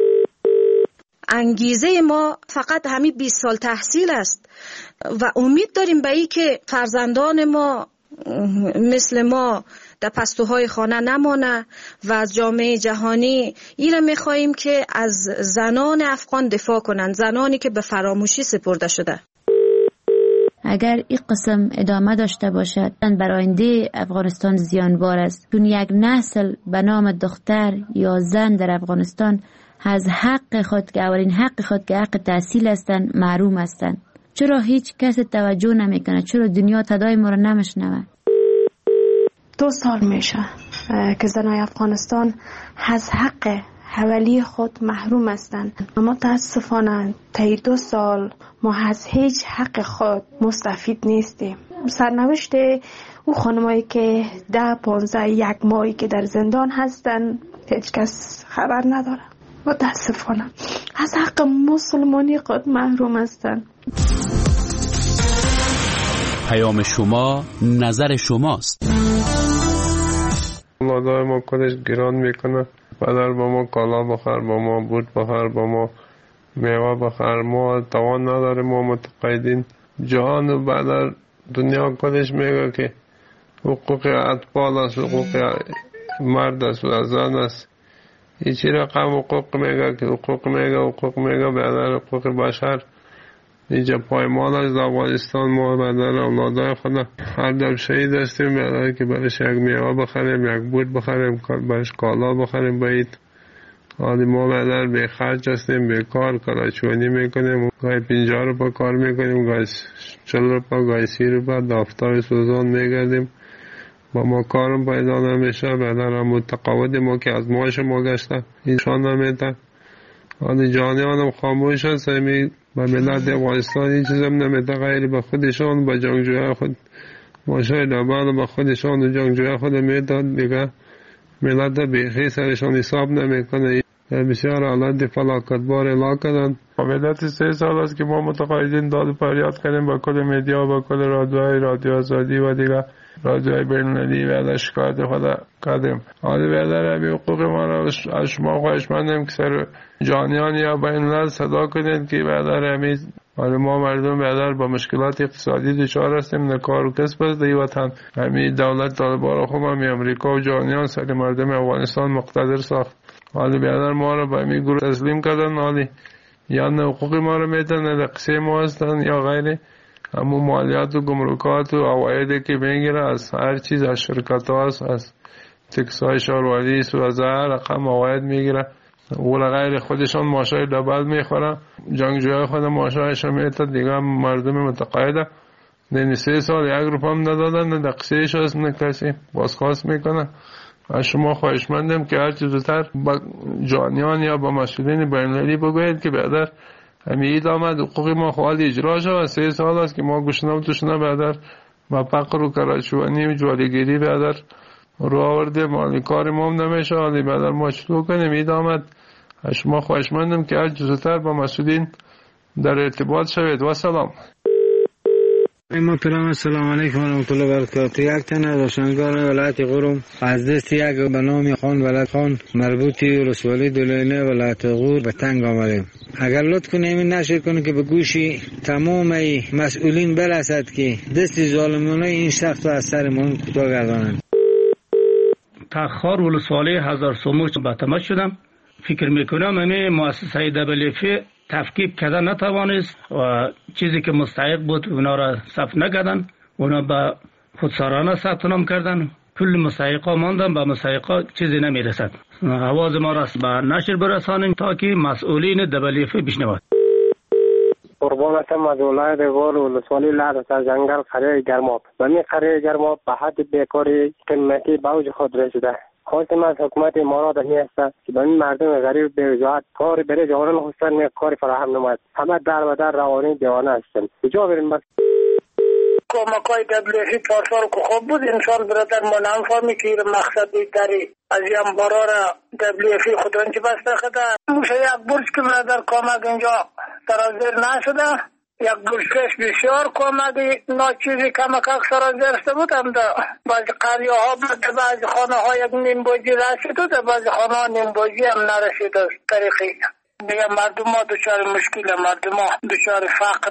[SPEAKER 12] انگیزه ما فقط همین بیست سال تحصیل است و امید داریم به این که فرزندان ما مثل ما در پستوهای خانه نمانه و از جامعه جهانی اینا میخواییم که از زنان افغان دفاع کنند، زنانی که به فراموشی سپرده شده.
[SPEAKER 13] اگر این قسم ادامه داشته باشد بر آینده افغانستان زیانبار است، چون یک نسل به نام دختر یا زن در افغانستان از حق خود که اولین حق خود که حق تحصیل هستند محروم هستند. چرا هیچ کس توجه نمیکنه؟ چرا دنیا صدای ما را نمیشنوه؟
[SPEAKER 14] دو سال میشه که زنای افغانستان از حق حوالی خود محروم هستند. متاسفانه طی دو سال ما از هیچ حق خود مستفید نیستیم. سرنوشت او خانمایی که ده پانزده یک ماهی که در زندان هستند هیچ کس خبر نداره. متاسفانه از حق مسلمانی خود محروم هستند.
[SPEAKER 1] پیام شما نظر شماست.
[SPEAKER 15] مادر ما کدش گران میکنه، بدر با ما کالا بخر، با ما بود بخر، با ما میوه بخر. ما توان نداره، ما متقاعدین. جهان و بدر دنیا کدش میگه که حقوق اطفال است، حقوق مرد است و زن است. ایچی رقم حقوق میگه که حقوق میگه حقوق میگه بدر حقوق بشر. اینجا پایمان از افغانستان ما بدر اولادای خدا هر دم شهید هستیم، بدر که برش یک میوه بخریم، یک بود بخریم، برش کالا بخریم باید. حالی ما بدر به خرج هستیم، به کار کارچوانی میکنیم، گاهی پنجاه روپا کار میکنیم، گاهی چل روپا، گاهی سی روپا دفتر سوزان میگردیم. با ما کارم پیدا نمیشه، بدر هم تقاعد ما که از ماش ما گشته اینشان نمیتن. حالی جانیان هم خاموش هست، همی با ملت افغانستان این چیز هم نمیده غیر به خودشان، با جنگجوی خود ماشای دبال با خودشان و جنگجوی خود میداد دیگه. ملت بیخی سرشان حساب نمیکنه. بسیار حالت فلاکتبار اعلا کردن. ملت سه سال است که ما متقاعدین داد فریاد کردیم با کل میدیا، با کل رادیوهای رادیو آزادی و دیگه رادیوهای بین‌المللی و از شکایت خود کردیم. حالی بیادر همی حقوق ما را از شما خواهش مندیم که سر جانیان یا بین‌الملل صدا کنید که بیادر همی حالی ما مردم بیادر با مشکلات اقتصادی دچار هستیم، نه کار و کسب است در وطن. همی دولت طالبان خوب همی امریکا و جانیان سر مردم افغانستان مقتدر ساخت. حالی بیادر ما را به همی گروه تسلیم کردن. حالی یا نه حقوق ما را میتن، نه قصه ما هستن یا غیره. همون مالیات و گمرکات و عوایدی که میگیره از هر چیز، از شرکت ها هست، از تکسای شهروردی و از هر رقم عواید میگیره. اول غیر خودشان ماشای دبل میخوره، جنگجوی خود ماشایشان میتد دیگه. مردم متقاعده نه سه سال یک روپا هم ندادن، نه دقیقش هست، نه کسی بازخواست میکنه. از شما خواهش مندم که هر چیز زودتر با جانیان یا با مسئولین بین‌المللی بگوید که بیادر همی اید آمد حقوق ما خواهد اجرا شد. سه سال است که ما گشنه و توشنه بیادر و فقر و کارچوانی و جوالگیری بیادر رو آورده. مالی کار ما هم نمیشه. حالی بیادر ما چطور کنیم؟ اید آمد. از شما خواهش مندم که هر جزتر با مسئولین در ارتباط شوید. و سلام.
[SPEAKER 16] محترم السلام علیکم و رحمت الله و برکاته. یک تن از روشنگان ولایت غور از دست یک به نام خان ولایت خان مربوطی ولسوالی دولینه ولایت غور به تنگ آمدیم. اگر لطف کنیم این نشر کنیم که به گوشی تمام مسئولین برسد که دست ظالمانه این شخص از سرمون کوتاه گردانند.
[SPEAKER 17] تخار ولسوالی هزار سوموش به تماس شدم. فکر میکنم همه مؤسسه دبلیفی تفکیک کردن نتوانست و چیزی که مستحق بود اونا را ثبت نکردن، اونا به خودسرانه ثبت نام کردن. کل مستحقا ماندن، به مستحقا چیزی نمیرسد. آواز ما را به نشر برسانیم تا که مسئولین دبلیفی بشنوند.
[SPEAKER 18] قربانتم از ولایت غور ولسوالی لعدت از جنگل قریه گرماب. و می قریه گرماب به حد بیکاری قیمتی به اوج خود رسیده. خواستم از حکومت امارات این است که به این مردم غریب به وجاهت کاری برای جوانان خواستن یک کاری فراهم نماید. همه در و در روانی دیوانه هستند. کجا بریم بس؟
[SPEAKER 19] کمکای دبلیفی پارسال که خوب بود انسان برادر ما نفهمی که مقصدی داری از این بارا را دبلیفی خودرنچی بسته خدا. موشه یک برش که برادر کمک اینجا سرازیر نشده. یک برشکش بسیار کمکی ناچیزی کمک اکثر از درسته بودم دا بعضی قریه ها بود، بعضی خانه ها یک نیم بوجی رسید و بعضی خانه ها نیم بوجی هم نرسید از طریقی دیگه. مردم ها دچار مشکل، مردم ها دچار فقر.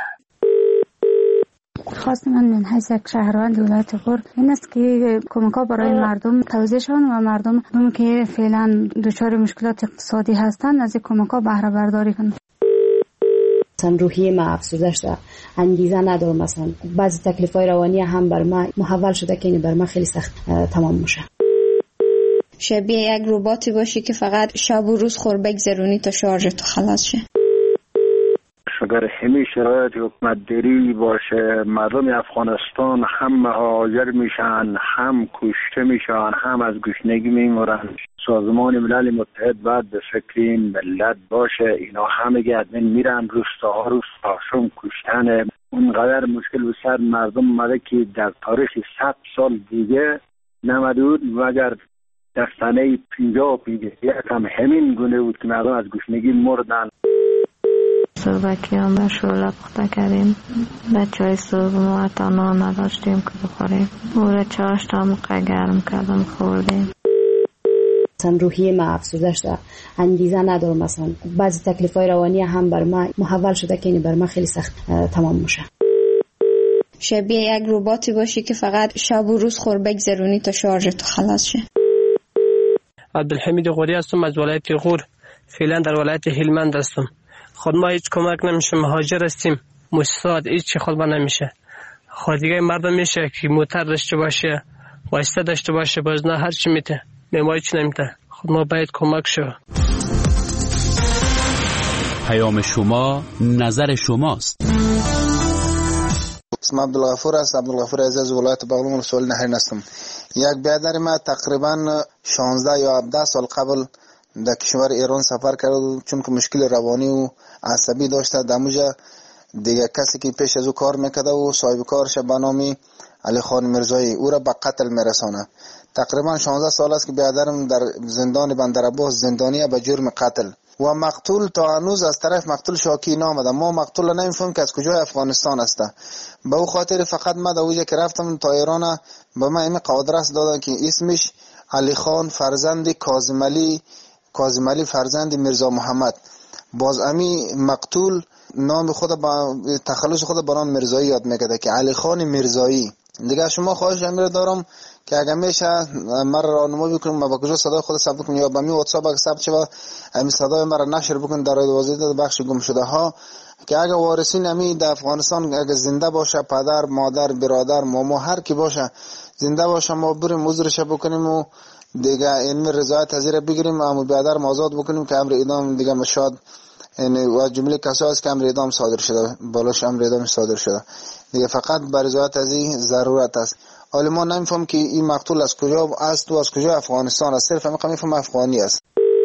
[SPEAKER 20] خواست من من حیث یک شهروند ولایت غور این است که کمک ها برای مردم توزیع شون و مردم هم که فعلا دچار مشکلات اقتصادی هستند از کمک ها بهره برداری کنند.
[SPEAKER 21] مثلا روحیه ما افسرده شده، انگیزه ندارم، مثلا بعضی تکلیف‌های روانی هم بر ما محول شده که این بر ما خیلی سخت تمام میشه.
[SPEAKER 22] شبیه یک رباتی باشی که فقط شب و روز خور بگذرونی تا شارژ تو خلاص شه.
[SPEAKER 23] اگر همین شرایط حکومت داری باشه مردم افغانستان هم مهاجر میشن، هم کشته میشن، هم از گشنگی میمرن. سازمان ملل متحد باید به فکر این ملت باشه. اینا همه گردن میرن روستاها روستاشون کشتن. اونقدر مشکل به سر مردم اومده که در تاریخ صد سال دیگه نمده بود مگر در سنه پنجاه و پنجاه یک هم همین گونه بود که مردم از گشنگی مردن.
[SPEAKER 3] صبحکی هم به شعله پخته کردیم. بچه های صبح ما حتی نان نداشتیم که بخوریم. او را چاشت هم گرم کردم خوردیم.
[SPEAKER 21] مثلا روحیه ما افسرده شده، انگیزه ندارم، مثلا بعضی تکلیف‌های روانی هم بر ما محول شده که این بر ما خیلی سخت تمام میشه.
[SPEAKER 22] شبیه یک رباتی باشی که فقط شب و روز خور بگذرونی تا شارژ تو خلاص شه.
[SPEAKER 4] عبدالحمید غوری هستم از ولایت غور، فعلا در ولایت هلمند هستم. خود ما هیچ کمک نمیشه، مهاجر هستیم، مستعد هیچ چی خود ما نمیشه. خود دیگه مردم میشه که موتر داشته باشه، واسطه داشته باشه، باز نه هر چی میته، ما هیچ نمیته. خود ما باید کمک شو.
[SPEAKER 1] پیام شما نظر شماست.
[SPEAKER 5] اسم عبدالغفور است، عبدالغفور عزیز، ولایت بغلان ولسوالی نهرین هستم. یک برادر ما تقریبا شانزده یا هفده سال قبل در کشور ایران سفر کرد، چون که مشکل روانی و عصبی داشته. دموجه دیگه کسی که پیش از او کار میکرده و صاحب کارش به نام علی خان مرزایی او را به قتل میرسانه. تقریبا شانزده سال است که برادرم در زندان بندرعباس زندانیه به جرم قتل و مقتول تا هنوز از طرف مقتول شاکی نامده. ما مقتول نمیفهم که از کجای افغانستان است. به او خاطر فقط ما در اوجه که رفتم تا ایران به من این قادرس دادن که اسمش علی خان فرزند کاظم علی کاظم علی فرزند میرزا محمد. باز امی مقتول نام خود با تخلص خود به نام مرزایی یاد میکرده که علی خان مرزایی. دیگه شما خواهش امر دارم که اگر میشه مرا راهنمایی بکنید ما با کجا صدای خود ثبت کنیم یا با می واتساپ اگه ثبت شود همین صدای مرا نشر بکنید در وزارت بخش گم شده ها، که اگه وارثین امی در افغانستان اگه زنده باشه، پدر مادر برادر ماما هر کی باشه زنده باشه، ما بریم عذرش بکنیم و دیگه این رضایت حاضر بگیریم، اما برادر آزاد بکنیم که امر اعدام دیگه مشاد یعنی و جمله کسایی است که امر اعدام صادر شده بالاش امر اعدام صادر شده دیگه فقط بر رضایت از این ضرورت است. حالا ما نمیفهم که این مقتول از کجا است و از کجا افغانستان است، صرف همین میفهم افغانی است.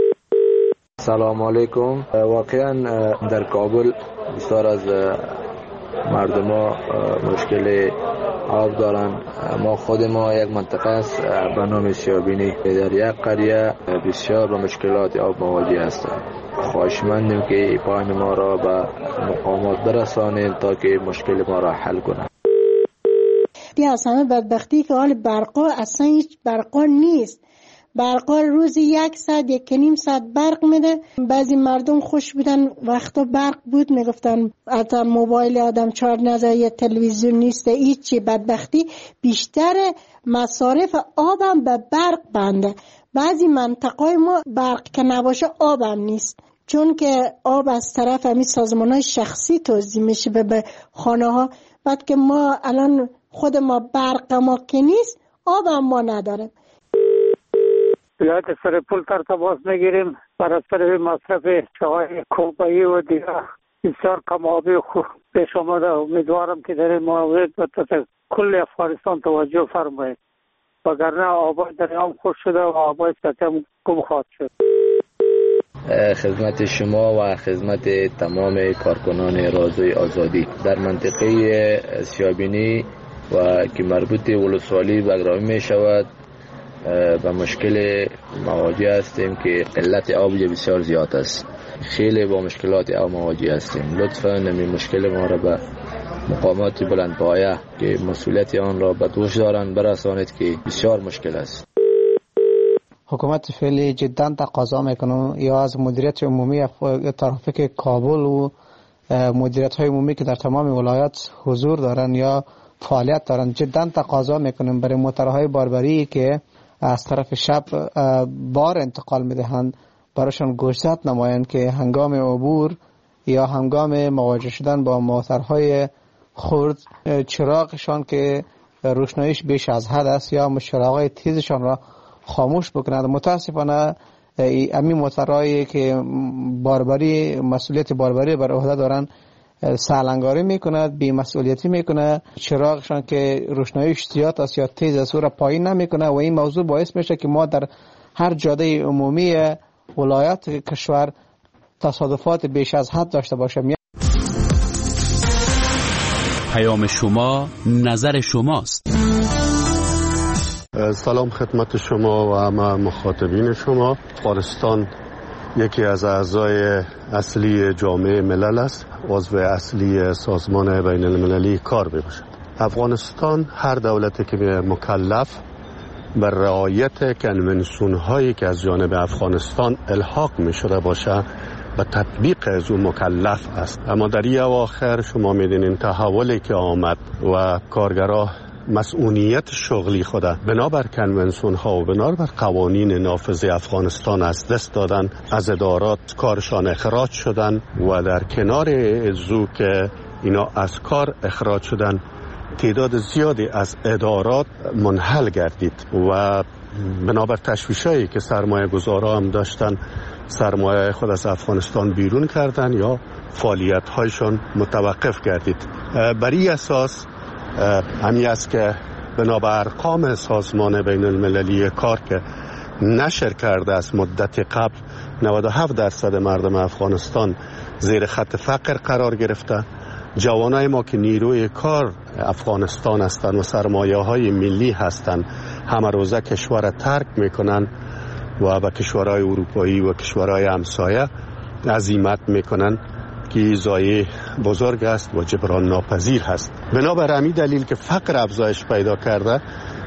[SPEAKER 24] سلام علیکم. واقعا در کابل بسیار از مردم ها مشکل آب دارن. ما خود ما یک منطقه است به نام سیابینی در یک قریه بسیار با مشکلات آب مواجه هستند. خواهشمندیم که پای ما را به مقامات برسانید تا که مشکل ما را حل کنند.
[SPEAKER 25] دیگه اصلا بدبختی که حال برقا اصلا هیچ برقا نیست. برقا روزی یک ساعت یک نیم ساعت برق میده. بعضی مردم خوش بودن وقتا برق بود میگفتن حتی موبایل آدم چارج نزد یا تلویزیون نیست. هیچی بدبختی بیشتر مصارف آبم به برق بنده. بعضی منطقه ما برق که نباشه آبم نیست، چون که آب از طرف همین سازمان‌های شخصی توزیع میشه به خانه ها. بعد که ما الان خود ما برق ما که نیست آب هم ما نداریم.
[SPEAKER 26] ولایت سرپل تر تماس میگیریم بر اثر مصرف چای کوبایی و دیگه بسیار کم آبی خوب پیش آمده. امیدوارم که در این مورد به کل افغانستان توجه فرمایید، وگرنه آبای دریام خوش شده و آبای سطح گم خواهد شد.
[SPEAKER 24] خدمت شما و خدمت تمام کارکنان رادیوی آزادی در منطقه سیابینی و که مربوط ولسوالی بگرامی می شود به مشکل مواجه هستیم که قلت آب بسیار زیاد است. خیلی با مشکلات آب مواجه هستیم. لطفاً این مشکل ما را به مقامات بلندپایه که مسئولیت آن را به دوش دارند برسانید که بسیار مشکل است.
[SPEAKER 2] حکومت فعلی جدا تقاضا میکنه یا از مدیریت عمومی ترافیک کابل و مدیریت های عمومی که در تمام ولایات حضور دارن یا فعالیت دارن جدا تقاضا میکنیم برای موترهای باربری که از طرف شب بار انتقال میدهند براشون گوشزد نمایند که هنگام عبور یا هنگام مواجه شدن با موترهای خرد چراغشان که روشناییش بیش از حد است یا چراغهای تیزشان را خاموش بکنند. متاسفانه امی موترهایی که باربری مسئولیت باربری بر عهده دارند سالنگاری میکند، بی مسئولیتی میکنه، چراغشان که روشناییش زیاد است یا تیز است او را پایین نمیکنه و این موضوع باعث میشه که ما در هر جاده عمومی ولایت کشور تصادفات بیش از حد داشته باشیم.
[SPEAKER 1] پیام شما نظر شماست.
[SPEAKER 6] سلام خدمت شما و همه مخاطبین شما. افغانستان یکی از اعضای اصلی جامعه ملل است، عضو اصلی سازمان بین المللی کار میباشد. افغانستان هر دولتی که مکلف بر رعایت کنونسیون هایی که از جانب افغانستان الحاق می شده باشه و تطبیق از اون مکلف است. اما در این اواخر شما میدونین تحولی که آمد و کارگرها مسئولیت شغلی خود بنابر کنونسیون ها و بنابر قوانین نافذ افغانستان از دست دادن، از ادارات کارشان اخراج شدن و در کنار ازو که اینا از کار اخراج شدن تعداد زیادی از ادارات منحل گردید و بنابر تشویشایی که سرمایه گذارا هم داشتن سرمایه خود از افغانستان بیرون کردن یا فعالیت هایشان متوقف گردید. بر این اساس همی است که بنابر ارقام سازمان بین المللی کار که نشر کرده است مدت قبل نود و هفت درصد مردم افغانستان زیر خط فقر قرار گرفته. جوانای ما که نیروی کار افغانستان هستند و سرمایه های ملی هستند همه روزه کشور ترک میکنن و به کشورهای اروپایی و کشورهای همسایه عزیمت میکنن که ضایعه بزرگ است و جبران ناپذیر هست. بنابر همین دلیل که فقر افزایش پیدا کرده،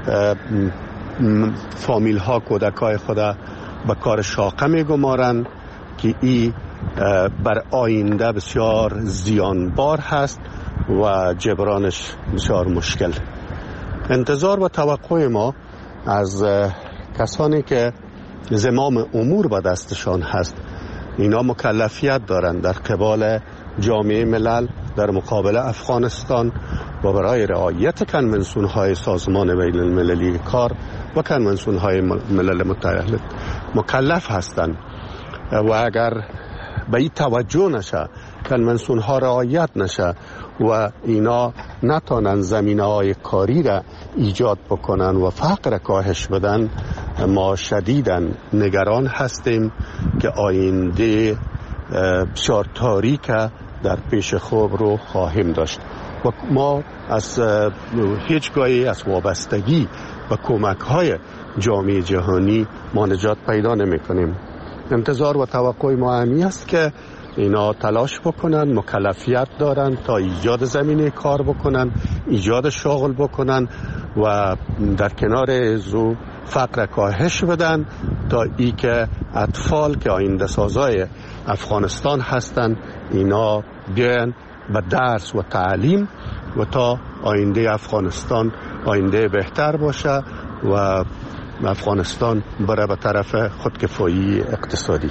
[SPEAKER 6] فامیل ها کودک های خود به کار شاقه میگمارند که این بر آینده بسیار زیانبار هست و جبرانش بسیار مشکل. انتظار و توقع ما از کسانی که زمام امور به دستشان هست، اینا مکلفیت دارند در قبال جامعه ملل در مقابل افغانستان و برای رعایت کنونسیون های سازمان بین المللی کار و کنونسیون های ملل متحد مکلف هستند و اگر به این توجه نشه، کنونسیون ها رعایت نشه و اینا نتانن زمینه های کاری را ایجاد بکنن و فقر کاهش بدن، ما شدیداً نگران هستیم که آینده بسیار تاریک در پیش خوب رو خواهیم داشت و ما از هیچگاهی از وابستگی و کمک های جامعه جهانی ما نجات پیدا نمی کنیم. انتظار و توقع ما همی است که اینا تلاش بکنن، مکلفیت دارن تا ایجاد زمینه کار بکنن، ایجاد شغل بکنن و در کنار ازو فقر کاهش بدن تا ای که اطفال که آینده سازای افغانستان هستن اینا بیان به درس و تعلیم و تا آینده افغانستان آینده بهتر باشه و افغانستان بره به طرف خودکفایی اقتصادی.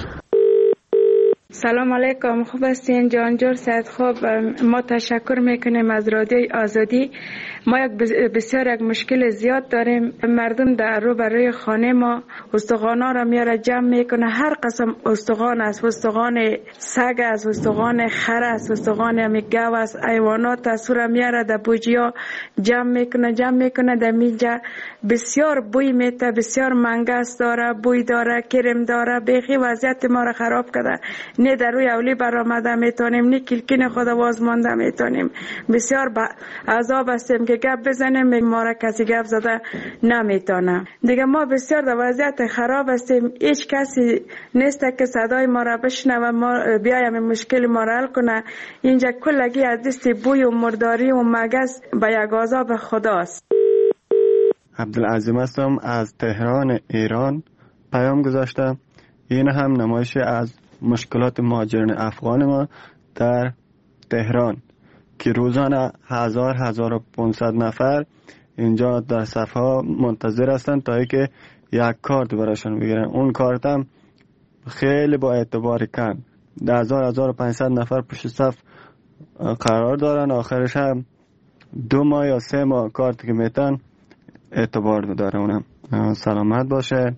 [SPEAKER 7] سلام علیکم، خوب هستین؟ جانجور سید خوب. ما تشکر میکنیم از رادیوی آزادی. ما یک بسیار یک مشکل زیاد داریم. مردم در رو برای خانه ما استخوانا را میاره جمع میکنه. هر قسم استخوان است، استخوان سگ است، استخوان خر است، استخوان همی گاو است، حیوانات است، را میاره در بوجیا جمع میکنه جمع میکنه در میجا. بسیار بوی میته، بسیار منگس داره، بوی داره، کرم داره. بیخی وضعیت ما را خراب کرده. نه در روی اولی برآمده میتونیم، نه کلکین خود باز مانده میتونیم. بسیار عذاب هستیم که گپ بزنیم، ما را کسی گپ زده نمیتونه. دیگه ما بسیار در وضعیت خراب هستیم. هیچ کسی نیست که صدای ما را بشنوه، ما بیایم مشکل ما را حل کنه. اینجا کلگی از دست بوی و مرداری و مگس به یک عذاب خداست.
[SPEAKER 8] عبدالعظیم هستم از تهران ایران. پیام گذاشتم. این هم نمایش از مشکلات مهاجرین افغان ما در تهران که روزانه هزار هزار و پانصد نفر اینجا در صفحه منتظر هستند تا اینکه یک کارت براشون بگیرن. اون کارت هم خیلی با اعتبار کم، هزار هزار و پانصد نفر پشت صف قرار دارن. آخرش هم دو ماه یا سه ماه کارت که میتن اعتبار داره. اونم سلامت باشه.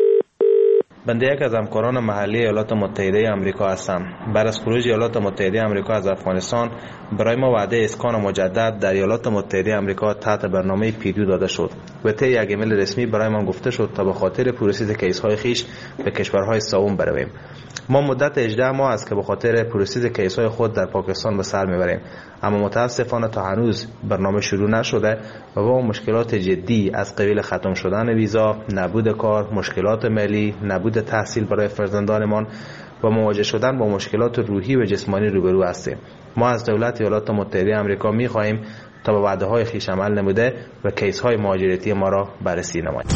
[SPEAKER 9] بنده یک از همکاران محلی ایالات متحده آمریکا هستم. بعد از خروج ایالات متحده آمریکا از افغانستان برای ما وعده اسکان مجدد در ایالات متحده آمریکا تحت برنامه پیدو داده شد البته یک ایمیل رسمی برای ما گفته شد تا به خاطر پروسس کیس‌های خیش به کشورهای سوم برویم. ما مدت هجده ماه است که به خاطر پروسس کیس‌های خود در پاکستان به سر میبریم، اما متاسفانه تا هنوز برنامه شروع نشده و با مشکلات جدی از قبیل ختم شدن ویزا، نبود کار، مشکلات مالی، نبود تحصیل برای فرزندانمان و مواجه شدن با مشکلات روحی و جسمانی روبرو هستیم. ما از دولت ایالات متحده آمریکا می‌خواهیم تا به وعده‌های خویش عمل نموده و کیس‌های مهاجرتی ما را بررسی نماید.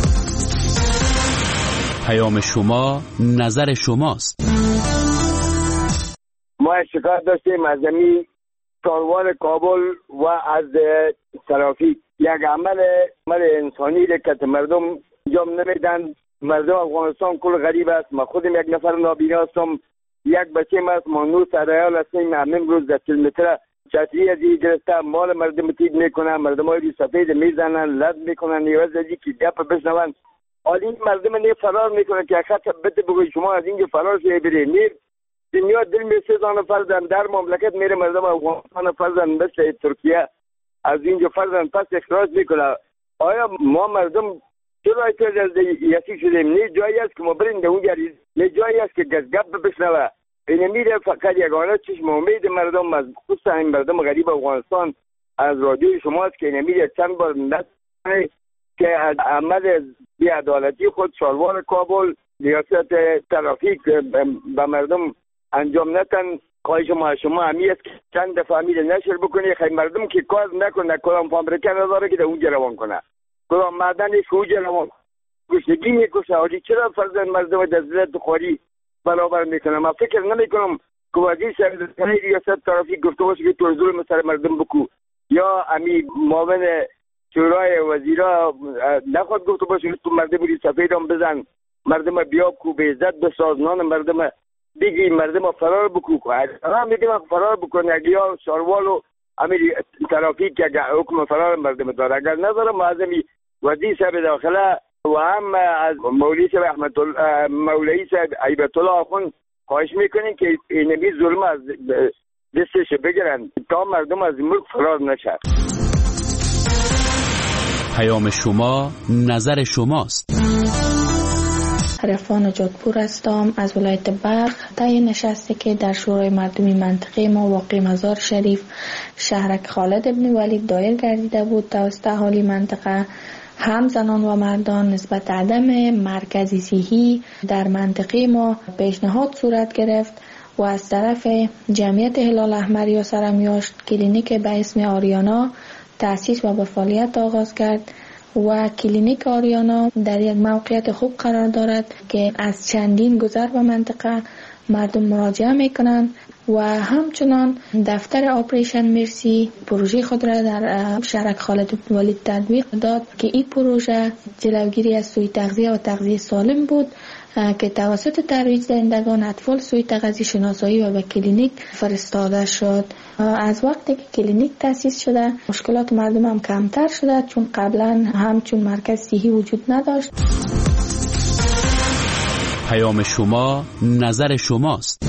[SPEAKER 1] پیام شما نظر شماست.
[SPEAKER 10] ما شکایت داشتیم از زمین کاروان کابل و از ترافیک. یک عمل عمل انسانی که مردم انجام نمیدن. مردم افغانستان کل غریب است. ما خودم یک نفر نابینا هستم، یک بچه است، ما نو سرایال هستیم. همین روز در کیلومتر چتری از این گرفته مال مردم تیب میکنن، مردم های سفید میزنن، لد میکنن، نیوز ازی که گپ بشنون. حالی این مردم نی فرار میکنن که خط بده بگوی شما از اینجا فرار شوی برید. نیر دنیا دل می سیزان فرزن در مملکت میره مردم افغانستان فرزن مثل ترکیه از اینجا فرزن پس اخراج میکنه. آیا ما مردم چرا ایتاز از یکی شدیم؟ نی جایی است که ما بریم در اونجا، نی جایی است که گپ بشنوه. این میره فقط یگانه چشم امید مردم از خصوصا این مردم غریب افغانستان از رادیوی شماست که این میره چند بار نکنه که از عمل بی‌عدالتی خود شالوار کابل ریاست ترافیک به مردم انجام نتن. خواهش ما شما همی است که چند دفعه میره نشر بکنی خیلی مردم که کار نکنه، کدام فابریکه نداره که در اونجا روان کنه، کدام معدنش که اونجا روان گشنگی میکشه. حالی چرا فرزن مردم در ذلت خواری برابر میکنه؟ من فکر نمی کنم که وزیر سرزنی ریاست ترافیک گفته باشه که تو ظلم سر مردم بکو، یا امی معاون شورای وزیرا نخواد گفته باشه که تو مردم ری سفید هم بزن، مردم بیاب کو به عزت بساز، نان مردم بگی، مردم فرار بکو. هم میگیم فرار بکنه اگه یا شاروال و امی ترافیک که حکم فرار مردم داره، اگر نداره معظمی وزیر صاحب داخله و هم از مولوی صاحب احمد مولوی صاحب عیبت الله آخوند خواهش میکنیم که اینمی ظلم از دستش بگیرن تا مردم از ملک فرار نشه.
[SPEAKER 1] پیام شما نظر شماست.
[SPEAKER 11] رفان جادپور هستم از ولایت بلخ. طی نشستی که در شورای مردمی منطقه ما واقع مزار شریف شهرک خالد ابن ولید دایر گردیده بود توسط اهالی منطقه، هم زنان و مردان نسبت عدم مرکزی صحی در منطقه ما پیشنهاد صورت گرفت و از طرف جمعیت هلال احمر یا سرمیاشت کلینیک به اسم آریانا تأسیس و به فعالیت آغاز کرد و کلینیک آریانا در یک موقعیت خوب قرار دارد که از چندین گذر به منطقه مردم مراجعه میکنند و همچنان دفتر آپریشن مرسی پروژه خود را در شهرک خالد ابن ولید تطبیق داد که این پروژه جلوگیری از سوء تغذیه و تغذیه سالم بود که توسط ترویج دهندگان اطفال سوء تغذیه شناسایی و به کلینیک فرستاده شد. از وقتی که کلینیک تأسیس شده مشکلات مردم هم کمتر شده، چون قبلا همچون مرکز صحی وجود نداشت.
[SPEAKER 1] پیام شما نظر شماست.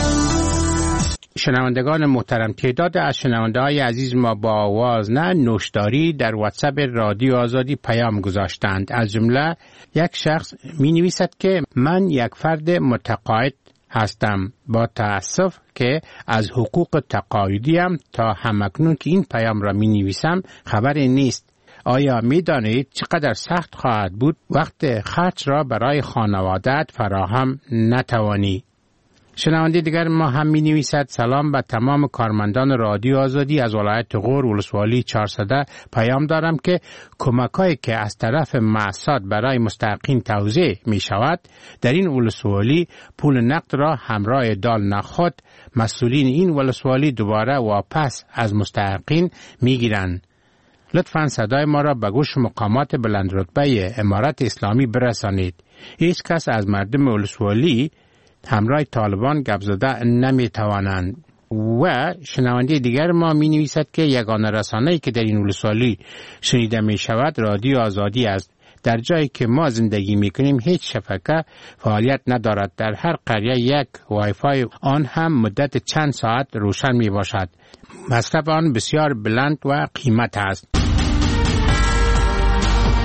[SPEAKER 2] شنوندگان محترم، تعداد از شنونده های عزیز ما با آواز نه نوشداری در واتساپ رادیو آزادی پیام گذاشتند. از جمله یک شخص می نویسد که من یک فرد متقاعد هستم، با تأسف که از حقوق تقاعدیم تا همکنون که این پیام را می نویسم خبری نیست. آیا می دانید چقدر سخت خواهد بود وقت خرج را برای خانواده‌ات فراهم نتوانی؟ شنونده دیگر ما هم می نویسد سلام به تمام کارمندان رادیو آزادی از ولایت غور ولسوالی چهارصده. پیام دارم که کمکایی که از طرف مؤسسات برای مستحقین توزیع می شود در این ولسوالی پول نقد را همراه دال نخود مسئولین این ولسوالی دوباره واپس از مستحقین می گیرند. لطفاً صدای ما را به گوش مقامات بلند رتبه امارت اسلامی برسانید. هیچ کس از مردم ولسوالی همراه طالبان گپ زده نمی توانند. و شنونده دیگر ما می نویسد که یگانه رسانه‌ای که در این ولسوالی شنیده می شود رادیو آزادی است. در جایی که ما زندگی می کنیم هیچ شبکه فعالیت ندارد. در هر قریه یک وای فای آن هم مدت چند ساعت روشن می باشد. مصرف آن بسیار بلند و قیمت است.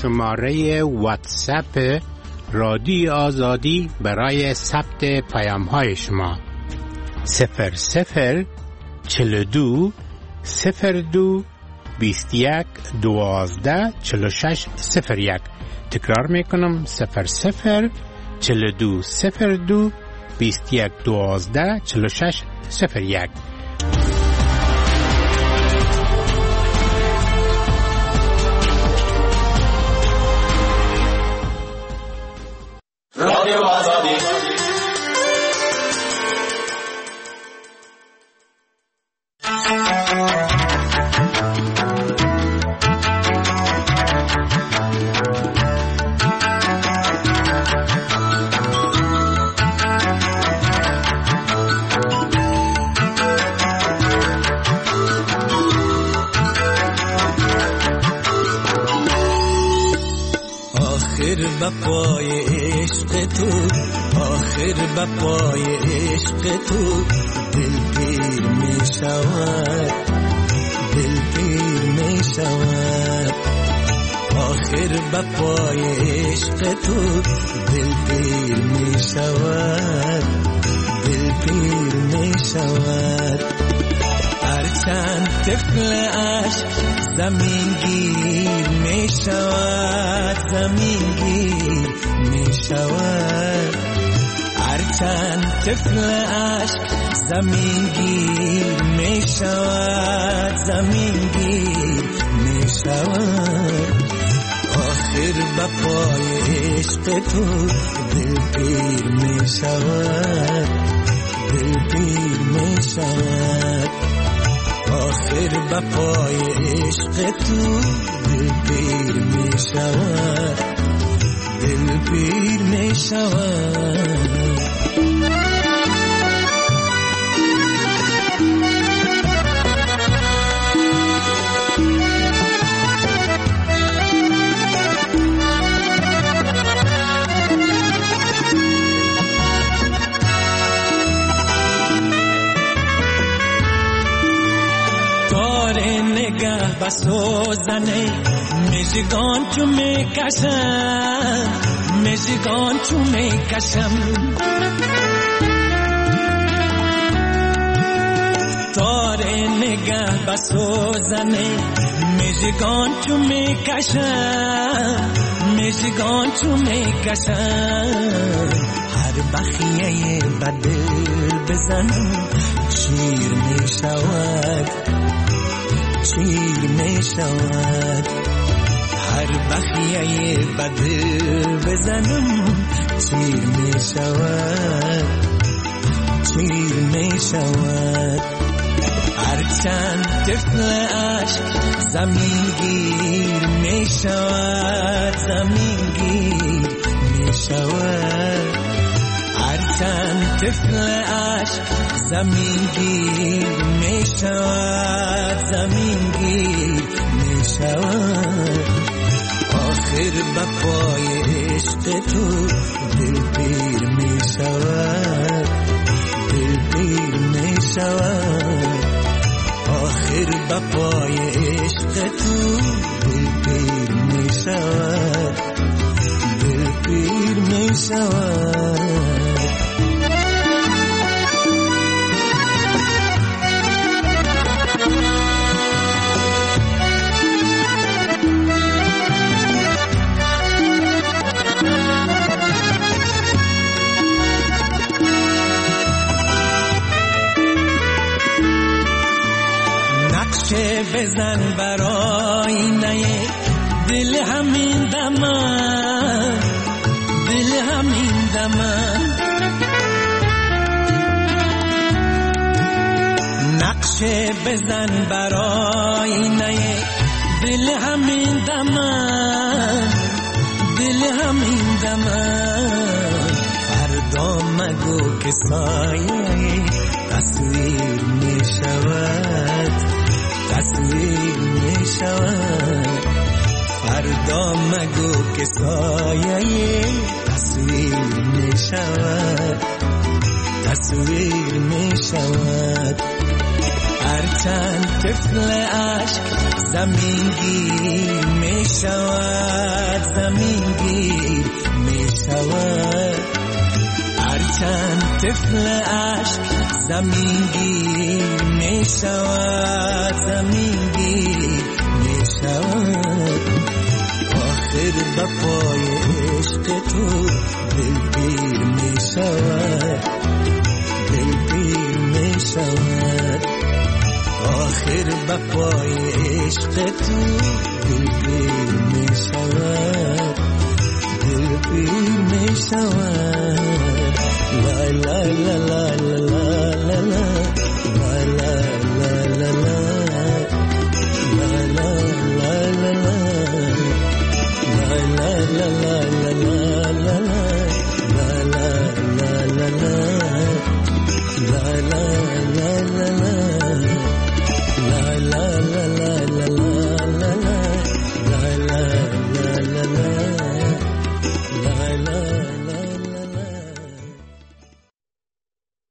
[SPEAKER 2] شماره واتساپ رادیو آزادی برای ثبت پیام های شما صفر صفر چل دو صفر دو بیست یک دوازده چل و شش صفر یک. تکرار میکنم صفر صفر چل دو صفر دو بیست یک دوازده چل و شش صفر یک.
[SPEAKER 12] رادیو آزادی
[SPEAKER 13] بپای عشق تو، آخر بپای عشق تو دل پیر می شود، دل پیر می شود. آخر بپای عشق تو دل پیر می شود، دل پیر می شود. هرچند طفل عشق زمین گیر می شود، زمین گیر می شود. هرچند طفل عشق زمین گیر می شود، زمین گیر می شود. آخر بپای عشق تو دل پیر می شود، دل پیر می شود. آخر بپای عشق تو دل پیر می شود، دل پیر می شود. نگاه بسوزنه مژگان تو میکشم، مژگان تو میکشم. تار نگاه بسوزنه مژگان تو میکشم، مژگان تو میکشم. هر بخیه بدل بزنم شیر می شود، شیر می شود. هر بخیه بدل بزنم شیر می شود، شیر می شود. هرچند طفل عشق زمین گیر می شود، زمین گیر می شود. هرچند طفل عشق زمین گیر می شود، زمین گیر می شود. آخر بپای عشق تو دل پیر می شود، دل پیر می شود. آخر بپای عشق تو دل پیر می شود، دل پیر می شود. نقشه بزن برای نه دل همین دمن، دل همین دمن. نقشه بزن برای نه دل همین دمن، دل همین دمن. فردا مگو که سایه تصویر می شود، تصویر می شود. فردا مگو که سایه تصویر می شود، تصویر می شود. هرچند طفل عشق زمین گیر می شود زمین گیر می شود هرچند طفل عشق زمین گیر می شود زمین گیر می شود آخر به پای عشق تو دلگیر می شود دلگیر می شود آخر به پای عشق تو دلگیر می شود دلگیر می شود لا لا لا لا